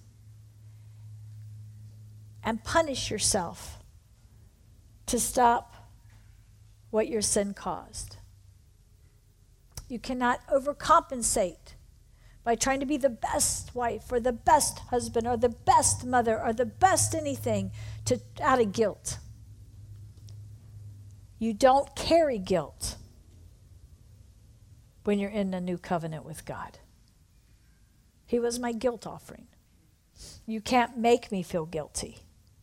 and punish yourself to stop what your sin caused. You cannot overcompensate by trying to be the best wife or the best husband or the best mother or the best anything to out of guilt. You don't carry guilt when you're in a new covenant with God. He was my guilt offering. You can't make me feel guilty.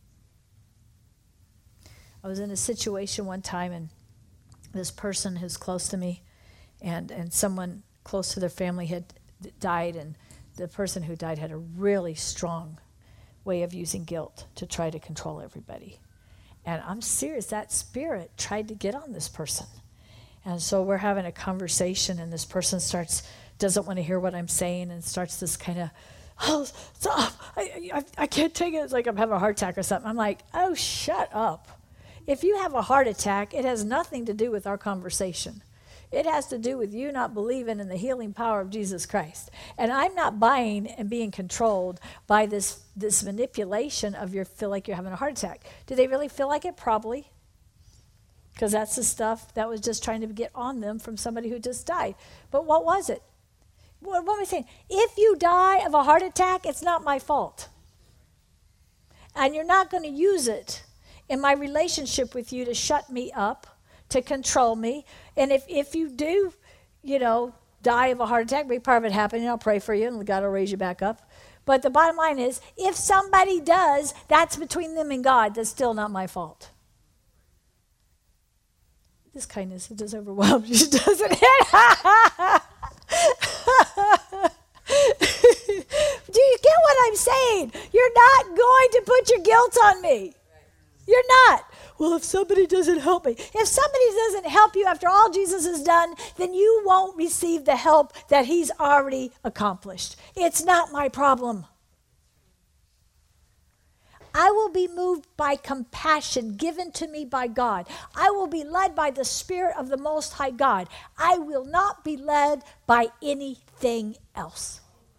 I was in a situation one time, and this person who's close to me and, and someone close to their family had died, and the person who died had a really strong way of using guilt to try to control everybody. And I'm serious, that spirit tried to get on this person. And so we're having a conversation, and this person starts, doesn't want to hear what I'm saying, and starts this kind of, oh, stop, I, I, I can't take it. It's like I'm having a heart attack or something. I'm like, oh, shut up. If you have a heart attack, it has nothing to do with our conversation. It has to do with you not believing in the healing power of Jesus Christ. And I'm not buying and being controlled by this, this manipulation of your feel like you're having a heart attack. Do they really feel like it? Probably. Because that's the stuff that was just trying to get on them from somebody who just died. But what was it? What, what am I saying? If you die of a heart attack, it's not my fault. And you're not going to use it in my relationship with you to shut me up, to control me. And if, if you do, you know, die of a heart attack, be part of it happening, I'll pray for you and God will raise you back up. But the bottom line is, if somebody does, that's between them and God. That's still not my fault. This kindness, it does overwhelm you, doesn't it? Do you get what I'm saying? You're not going to put your guilt on me. You're not. Well, if somebody doesn't help me. If somebody doesn't help you after all Jesus has done, then you won't receive the help that he's already accomplished. It's not my problem. I will be moved by compassion given to me by God. I will be led by the Spirit of the Most High God. I will not be led by anything else.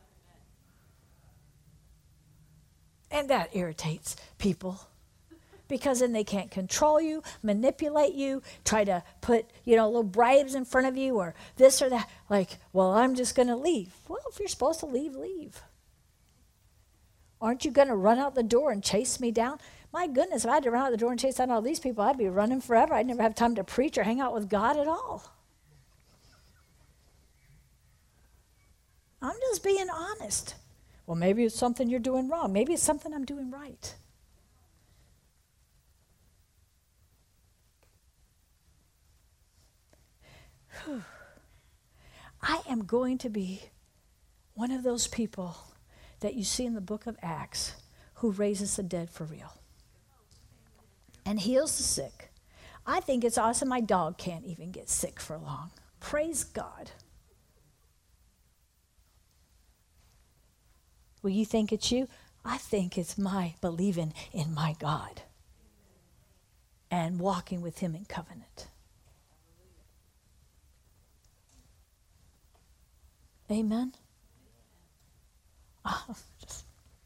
And that irritates people. Because then they can't control you, manipulate you, try to put, you know, little bribes in front of you or this or that. Like, well, I'm just going to leave. Well, if you're supposed to leave, leave. Aren't you going to run out the door and chase me down? My goodness, if I had to run out the door and chase down all these people, I'd be running forever. I'd never have time to preach or hang out with God at all. I'm just being honest. Well, maybe it's something you're doing wrong. Maybe it's something I'm doing right. I am going to be one of those people that you see in the book of Acts who raises the dead for real and heals the sick. I think it's awesome my dog can't even get sick for long. Praise God. Well, you think it's you? I think it's my believing in my God and walking with him in covenant. Amen. Oh, just.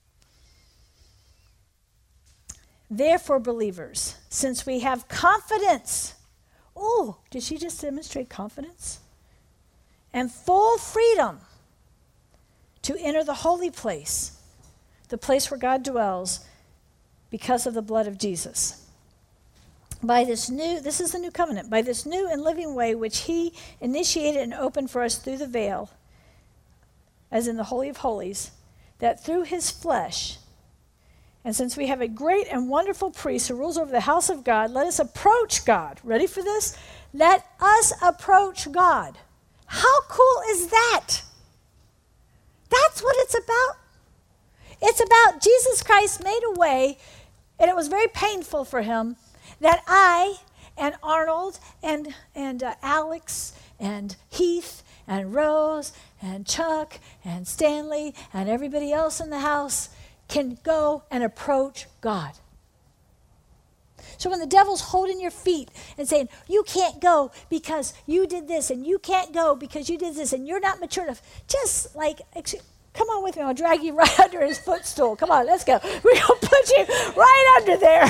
Therefore, believers, since we have confidence. Oh, did she just demonstrate confidence? And full freedom to enter the holy place, the place where God dwells, because of the blood of Jesus. By this new, this is the new covenant, by this new and living way which he initiated and opened for us through the veil, as in the Holy of Holies, that through his flesh, and since we have a great and wonderful priest who rules over the house of God, let us approach God. Ready for this? Let us approach God. How cool is that? That's what it's about. It's about Jesus Christ made a way, and it was very painful for him, that I and Arnold and, and uh, Alex and Heath and Rose and Chuck and Stanley and everybody else in the house can go and approach God. So when the devil's holding your feet and saying, you can't go because you did this, and you can't go because you did this, and you're not mature enough, just like, come on with me. I'll drag you right under his footstool. Come on, let's go. We're going to put you right under there.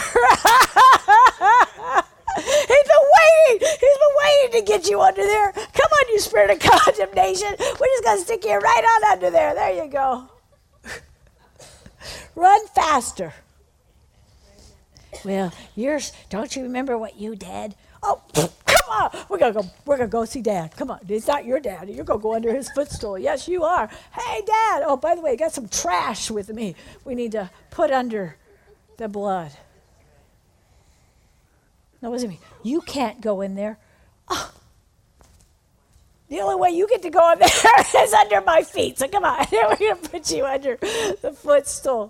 He's been waiting. He's been waiting to get you under there. Come on, you spirit of condemnation. We're just going to stick you right on under there. There you go. Run faster. Well, yours, don't you remember what you did? Oh, come on. We're going to go We're gonna go see Dad. Come on. It's not your dad. You're going to go under his footstool. Yes, you are. Hey, Dad. Oh, by the way, I got some trash with me. We need to put under the blood. No, listen to me. You can't go in there. Oh. The only way you get to go in there is under my feet. So come on. We're going to put you under the footstool.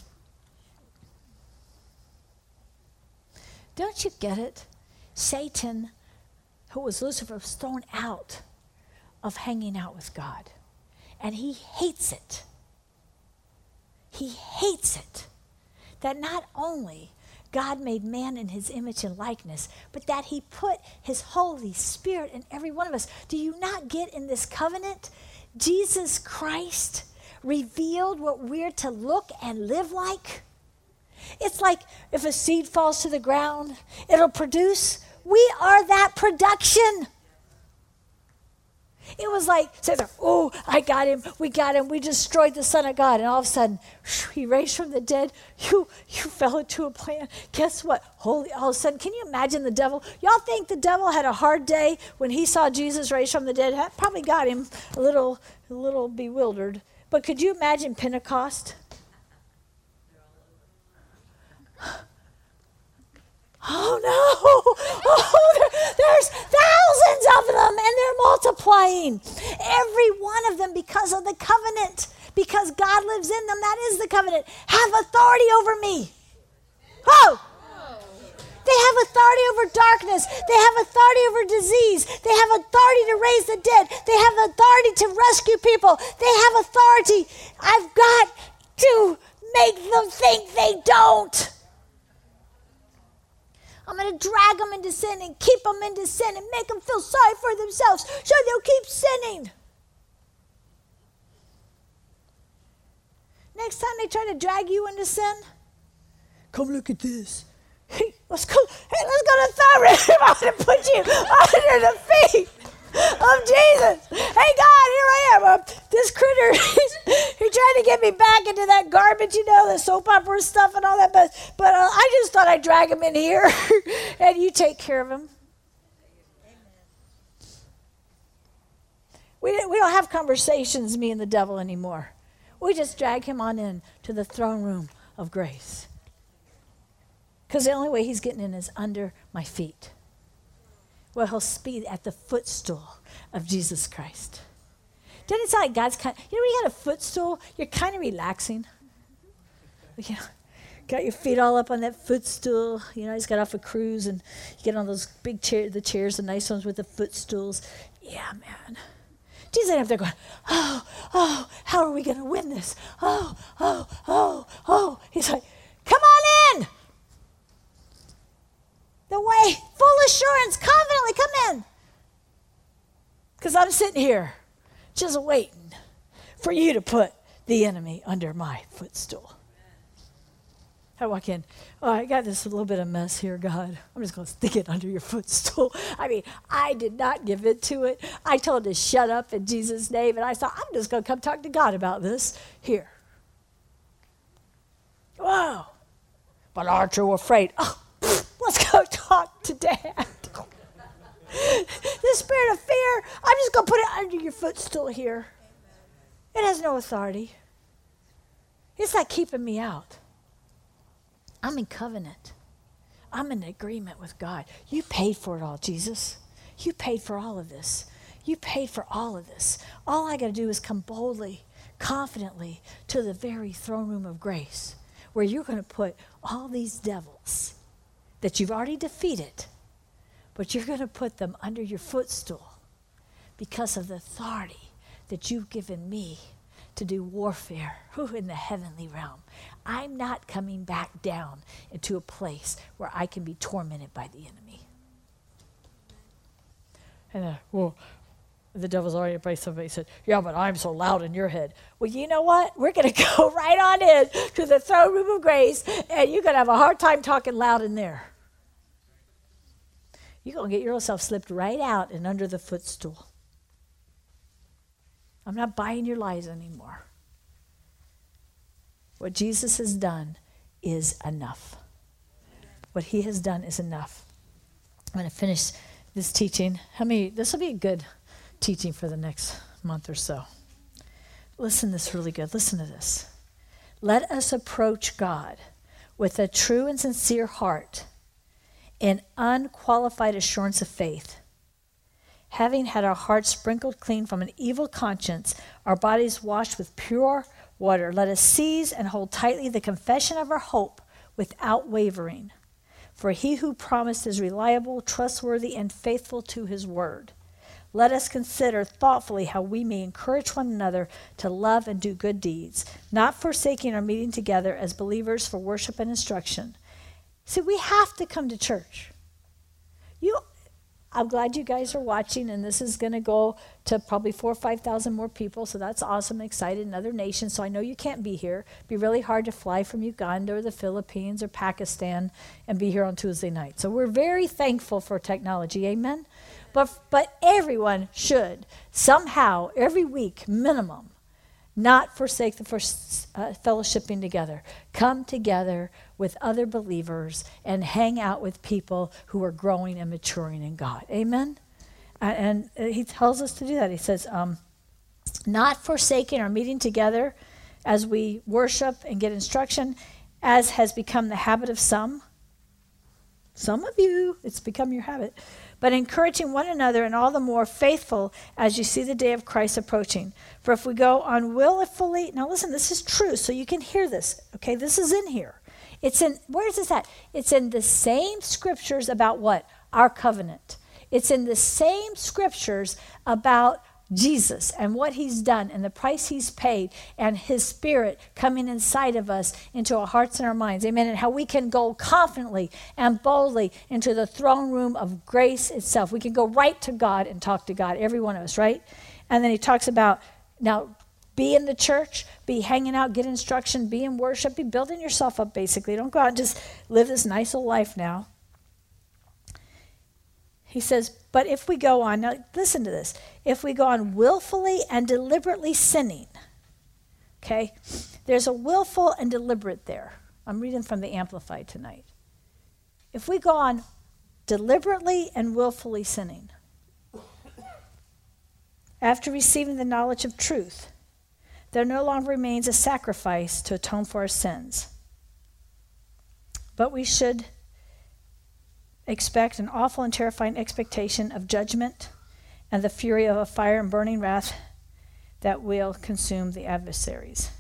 Don't you get it? Satan, who was Lucifer, was thrown out of hanging out with God. And he hates it. He hates it. That not only God made man in his image and likeness, but that he put his Holy Spirit in every one of us. Do you not get in this covenant? Jesus Christ revealed what we're to look and live like. It's like if a seed falls to the ground, it'll produce. We are that production. It was like, says, oh, I got him, we got him, we destroyed the Son of God. And all of a sudden, he raised from the dead. You you fell into a plan. Guess what? Holy, all of a sudden, can you imagine the devil? Y'all think the devil had a hard day when he saw Jesus raised from the dead? That probably got him a little, a little bewildered. But could you imagine Pentecost? Oh no! Oh, there, there's thousands of them, and they're multiplying. Every one of them, because of the covenant, because God lives in them. That is the covenant. Have authority over me. Oh! They have authority over darkness. They have authority over disease. They have authority to raise the dead. They have authority to rescue people. They have authority. I've got to make them think they don't. I'm going to drag them into sin and keep them into sin and make them feel sorry for themselves so they'll keep sinning. Next time they try to drag you into sin, come look at this. Hey, let's go. Hey, let's go to the throne room. I'm going to put you under the feet of Jesus. Hey, God, here I am. Uh, this critter, he's, he's trying to get me back into that garbage, you know, the soap opera stuff and all that. But, but uh, I just thought I'd drag him in here, and you take care of him. We, we don't have conversations, me and the devil, anymore. We just drag him on in to the throne room of grace. Because the only way he's getting in is under my feet. Well, he'll be at the footstool of Jesus Christ. Doesn't it sound like God's kind? You know, when you got a footstool, you're kind of relaxing. You know, got your feet all up on that footstool. You know, he's got off a cruise, and you get on those big chairs, the chairs, the nice ones with the footstools. Yeah, man. Jesus ain't up there going, oh, oh, how are we going to win this? Oh, oh, oh, oh. He's like, come on in. The way, full assurance, confidently come in. Because I'm sitting here just waiting for you to put the enemy under my footstool. I walk in, oh, I got this little bit of mess here, God. I'm just going to stick it under your footstool. I mean, I did not give in to it. I told it to shut up in Jesus' name, and I thought, I'm just going to come talk to God about this here. Wow. But aren't you afraid? Oh, let's go talk to Dad. The spirit of fear, I'm just going to put it under your footstool here. It has no authority. It's not keeping me out. I'm in covenant. I'm in agreement with God. You paid for it all, Jesus. You paid for all of this. You paid for all of this. All I got to do is come boldly, confidently to the very throne room of grace, where you're going to put all these devils that you've already defeated, but you're going to put them under your footstool because of the authority that you've given me to do warfare whew, in the heavenly realm. I'm not coming back down into a place where I can be tormented by the enemy. And uh, well, the devil's already by somebody said, yeah, but I'm so loud in your head. Well, you know what? We're going to go right on in to the throne room of grace, and you're going to have a hard time talking loud in there. You're going to get yourself slipped right out and under the footstool. I'm not buying your lies anymore. What Jesus has done is enough. What he has done is enough. I'm going to finish this teaching. How many? This will be a good teaching for the next month or so. Listen to this really good. Listen to this. Let us approach God with a true and sincere heart and unqualified assurance of faith. Having had our hearts sprinkled clean from an evil conscience, our bodies washed with pure water, let us seize and hold tightly the confession of our hope without wavering. For he who promised is reliable, trustworthy, and faithful to his word. Let us consider thoughtfully how we may encourage one another to love and do good deeds, not forsaking our meeting together as believers for worship and instruction. See, we have to come to church. You, I'm glad you guys are watching, and this is going to go to probably four or five thousand more people, so that's awesome, excited in other nations. So I know you can't be here. It'd be really hard to fly from Uganda or the Philippines or Pakistan and be here on Tuesday night. So we're very thankful for technology, amen? But but everyone should somehow, every week, minimum, not forsake the first, uh, fellowshipping together. Come together with other believers and hang out with people who are growing and maturing in God. Amen? And, and he tells us to do that. He says, um, not forsaking our meeting together as we worship and get instruction, as has become the habit of some. Some of you, it's become your habit. But encouraging one another, and all the more faithful as you see the day of Christ approaching. For if we go on willfully, now listen, this is true, so you can hear this, okay? This is in here. It's in, where is this at? It's in the same scriptures about what? Our covenant. It's in the same scriptures about Jesus and what he's done and the price he's paid and his spirit coming inside of us into our hearts and our minds. Amen. And how we can go confidently and boldly into the throne room of grace itself. We can go right to God and talk to God, every one of us, right? And then he talks about, now, be in the church, be hanging out, get instruction, be in worship, be building yourself up, basically. Don't go out and just live this nice old life now. He says, but if we go on, now listen to this, if we go on willfully and deliberately sinning, okay, there's a willful and deliberate there. I'm reading from the Amplified tonight. If we go on deliberately and willfully sinning, after receiving the knowledge of truth, there no longer remains a sacrifice to atone for our sins. But we should expect an awful and terrifying expectation of judgment and the fury of a fire and burning wrath that will consume the adversaries.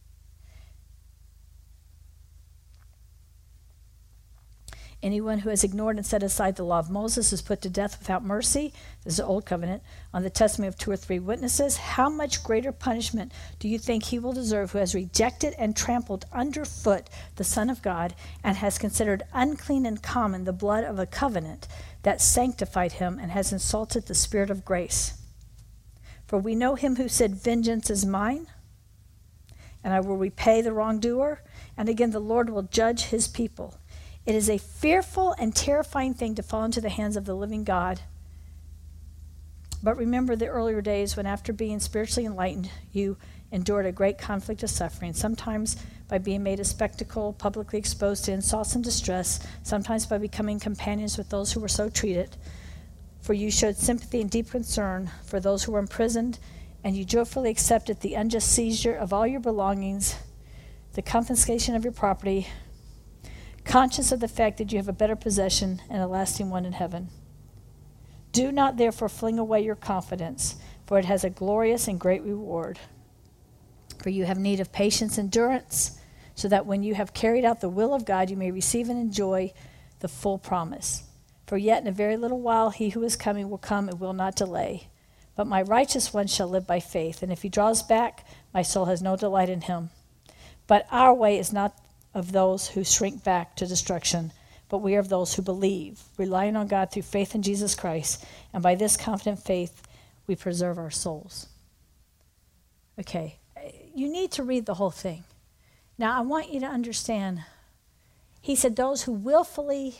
Anyone who has ignored and set aside the law of Moses is put to death without mercy. This is the Old Covenant. On the testimony of two or three witnesses, how much greater punishment do you think he will deserve who has rejected and trampled underfoot the Son of God and has considered unclean and common the blood of a covenant that sanctified him and has insulted the Spirit of grace? For we know him who said, vengeance is mine, and I will repay the wrongdoer. And again, the Lord will judge his people. It is a fearful and terrifying thing to fall into the hands of the living God. But remember the earlier days when, after being spiritually enlightened, you endured a great conflict of suffering, sometimes by being made a spectacle, publicly exposed to insults and distress, sometimes by becoming companions with those who were so treated. For you showed sympathy and deep concern for those who were imprisoned, and you joyfully accepted the unjust seizure of all your belongings, the confiscation of your property, conscious of the fact that you have a better possession and a lasting one in heaven. Do not therefore fling away your confidence, for it has a glorious and great reward. For you have need of patience and endurance, so that when you have carried out the will of God, you may receive and enjoy the full promise. For yet in a very little while he who is coming will come and will not delay. But my righteous one shall live by faith, and if he draws back, My soul has no delight in him. But our way is not of those who shrink back to destruction, but we are of those who believe, relying on God through faith in Jesus Christ, and by this confident faith, we preserve our souls. Okay, you need to read the whole thing. Now, I want you to understand, he said those who willfully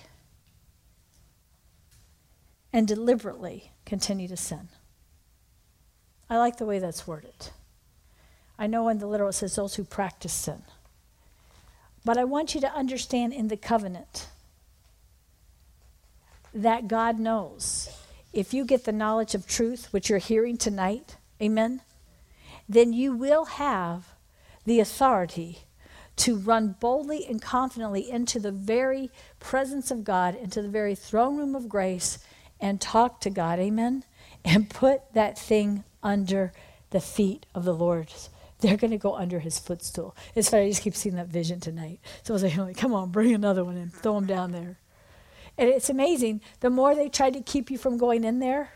and deliberately continue to sin. I like the way that's worded. I know in the literal it says those who practice sin. But I want you to understand in the covenant that God knows if you get the knowledge of truth, which you're hearing tonight, amen, then you will have the authority to run boldly and confidently into the very presence of God, into the very throne room of grace, and talk to God, amen, and put that thing under the feet of the Lord. They're going to go under his footstool. It's funny, I just keep seeing that vision tonight. So I was like, come on, bring another one in, throw them down there. And it's amazing, the more they try to keep you from going in there,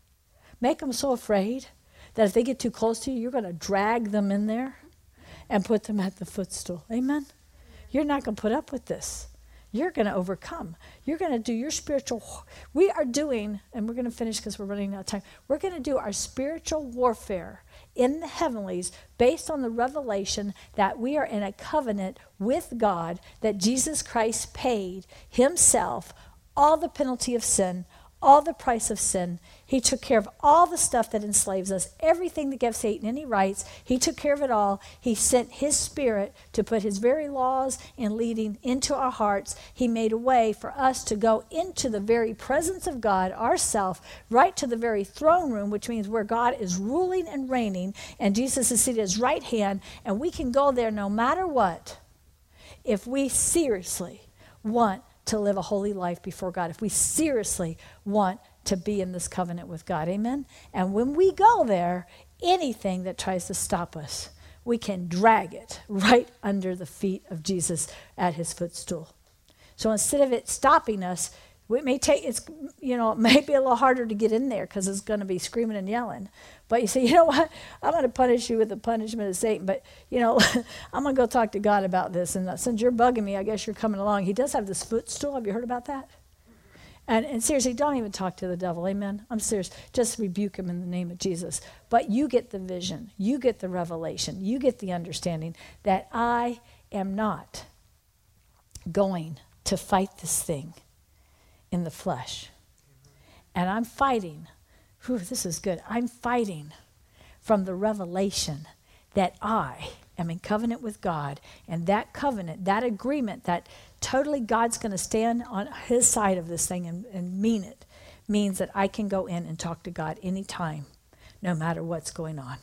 make them so afraid that if they get too close to you, you're going to drag them in there and put them at the footstool. Amen? You're not going to put up with this. You're going to overcome. You're going to do your spiritual, we are doing, and we're going to finish because we're running out of time, we're going to do our spiritual warfare in the heavenlies based on the revelation that we are in a covenant with God, that Jesus Christ paid himself all the penalty of sin, all the price of sin. He took care of all the stuff that enslaves us, everything that gives Satan any rights. He took care of it all. He sent his Spirit to put his very laws and leading into our hearts. He made a way for us to go into the very presence of God, ourself, right to the very throne room, which means where God is ruling and reigning, and Jesus is seated at his right hand, and we can go there no matter what if we seriously want to live a holy life before God, if we seriously want to be in this covenant with God, amen? And when we go there, anything that tries to stop us, we can drag it right under the feet of Jesus at his footstool. So instead of it stopping us, it may take, it's, you know, it may be a little harder to get in there because it's going to be screaming and yelling. But you say, you know what, I'm going to punish you with the punishment of Satan, but, you know, I'm going to go talk to God about this. And since you're bugging me, I guess you're coming along. He does have this footstool. Have you heard about that? And, and seriously, don't even talk to the devil, amen? I'm serious. Just rebuke him in the name of Jesus. But you get the vision. You get the revelation. You get the understanding that I am not going to fight this thing in the flesh. And I'm fighting. Whew, this is good. I'm fighting from the revelation that I am in covenant with God, and that covenant, that agreement, that totally God's going to stand on his side of this thing and, and mean it, means that I can go in and talk to God anytime, no matter what's going on.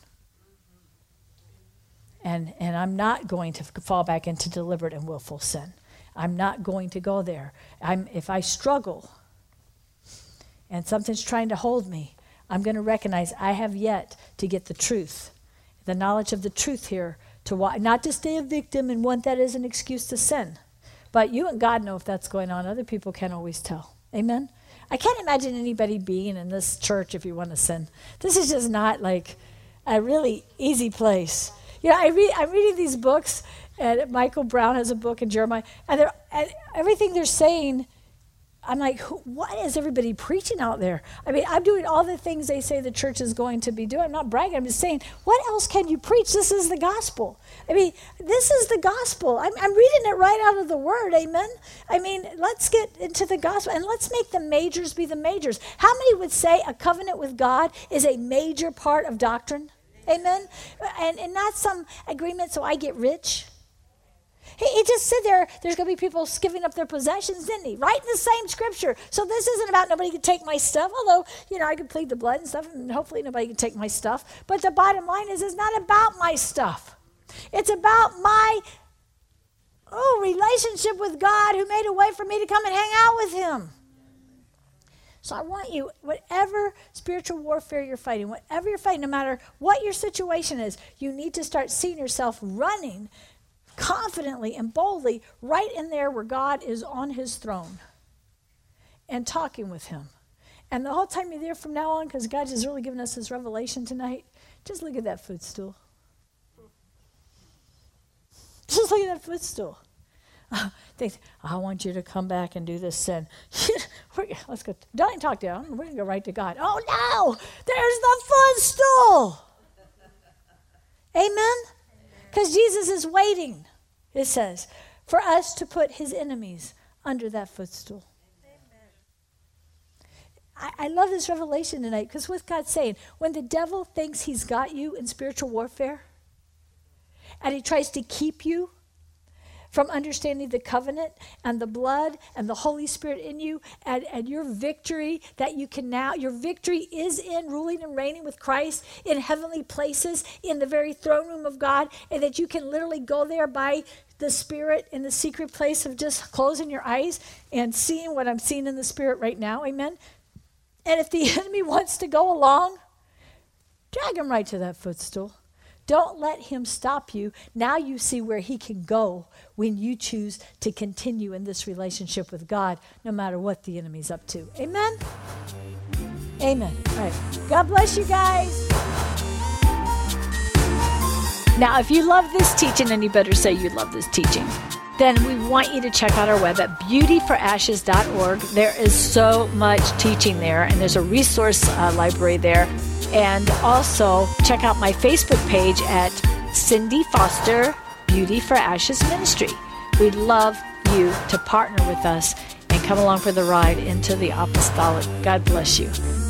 And and I'm not going to fall back into deliberate and willful sin. I'm not going to go there. I'm if I struggle and something's trying to hold me, I'm going to recognize I have yet to get the truth, the knowledge of the truth here, to why, not to stay a victim and want that as an excuse to sin. But you and God know if that's going on. Other people can't always tell. Amen? I can't imagine anybody being in this church if you want to sin. This is just not like a really easy place. You know, I read, I'm reading these books, and Michael Brown has a book in Jeremiah, and, they're, and everything they're saying, I'm like, who, what is everybody preaching out there? I mean, I'm doing all the things they say the church is going to be doing. I'm not bragging. I'm just saying, what else can you preach? This is the gospel. I mean, this is the gospel. I'm, I'm reading it right out of the word, amen? I mean, let's get into the gospel, and let's make the majors be the majors. How many would say a covenant with God is a major part of doctrine? Amen? And, and not some agreement so I get rich. He, he just said there, there's going to be people giving up their possessions, didn't he? Right in the same scripture. So this isn't about nobody can take my stuff, although, you know, I could plead the blood and stuff, and hopefully nobody can take my stuff. But the bottom line is, it's not about my stuff. It's about my, oh, relationship with God who made a way for me to come and hang out with him. So I want you, whatever spiritual warfare you're fighting, whatever you're fighting, no matter what your situation is, you need to start seeing yourself running confidently and boldly right in there where God is on his throne and talking with him. And the whole time you're there from now on, because God has really given us this revelation tonight, just look at that footstool. Just look at that footstool. They, I want you to come back and do this sin. Let's go. Don't talk to him. We're going to go right to God. Oh, no. There's the footstool. Amen? Because Jesus is waiting, it says, for us to put his enemies under that footstool. I, I love this revelation tonight, because what's God saying? When the devil thinks he's got you in spiritual warfare, and he tries to keep you from understanding the covenant and the blood and the Holy Spirit in you, and, and your victory that you can now, your victory is in ruling and reigning with Christ in heavenly places in the very throne room of God, and that you can literally go there by the Spirit in the secret place of just closing your eyes and seeing what I'm seeing in the Spirit right now, amen? And if the enemy wants to go along, drag him right to that footstool. Don't let him stop you. Now you see where he can go when you choose to continue in this relationship with God, no matter what the enemy's up to. Amen? Amen. All right. God bless you guys. Now, if you love this teaching, and you better say you love this teaching, then we want you to check out our web at beauty for ashes dot org. There is so much teaching there, and there's a resource uh, library there. And also check out my Facebook page at Cindy Foster Beauty for Ashes Ministry. We'd love you to partner with us and come along for the ride into the apostolic. God bless you.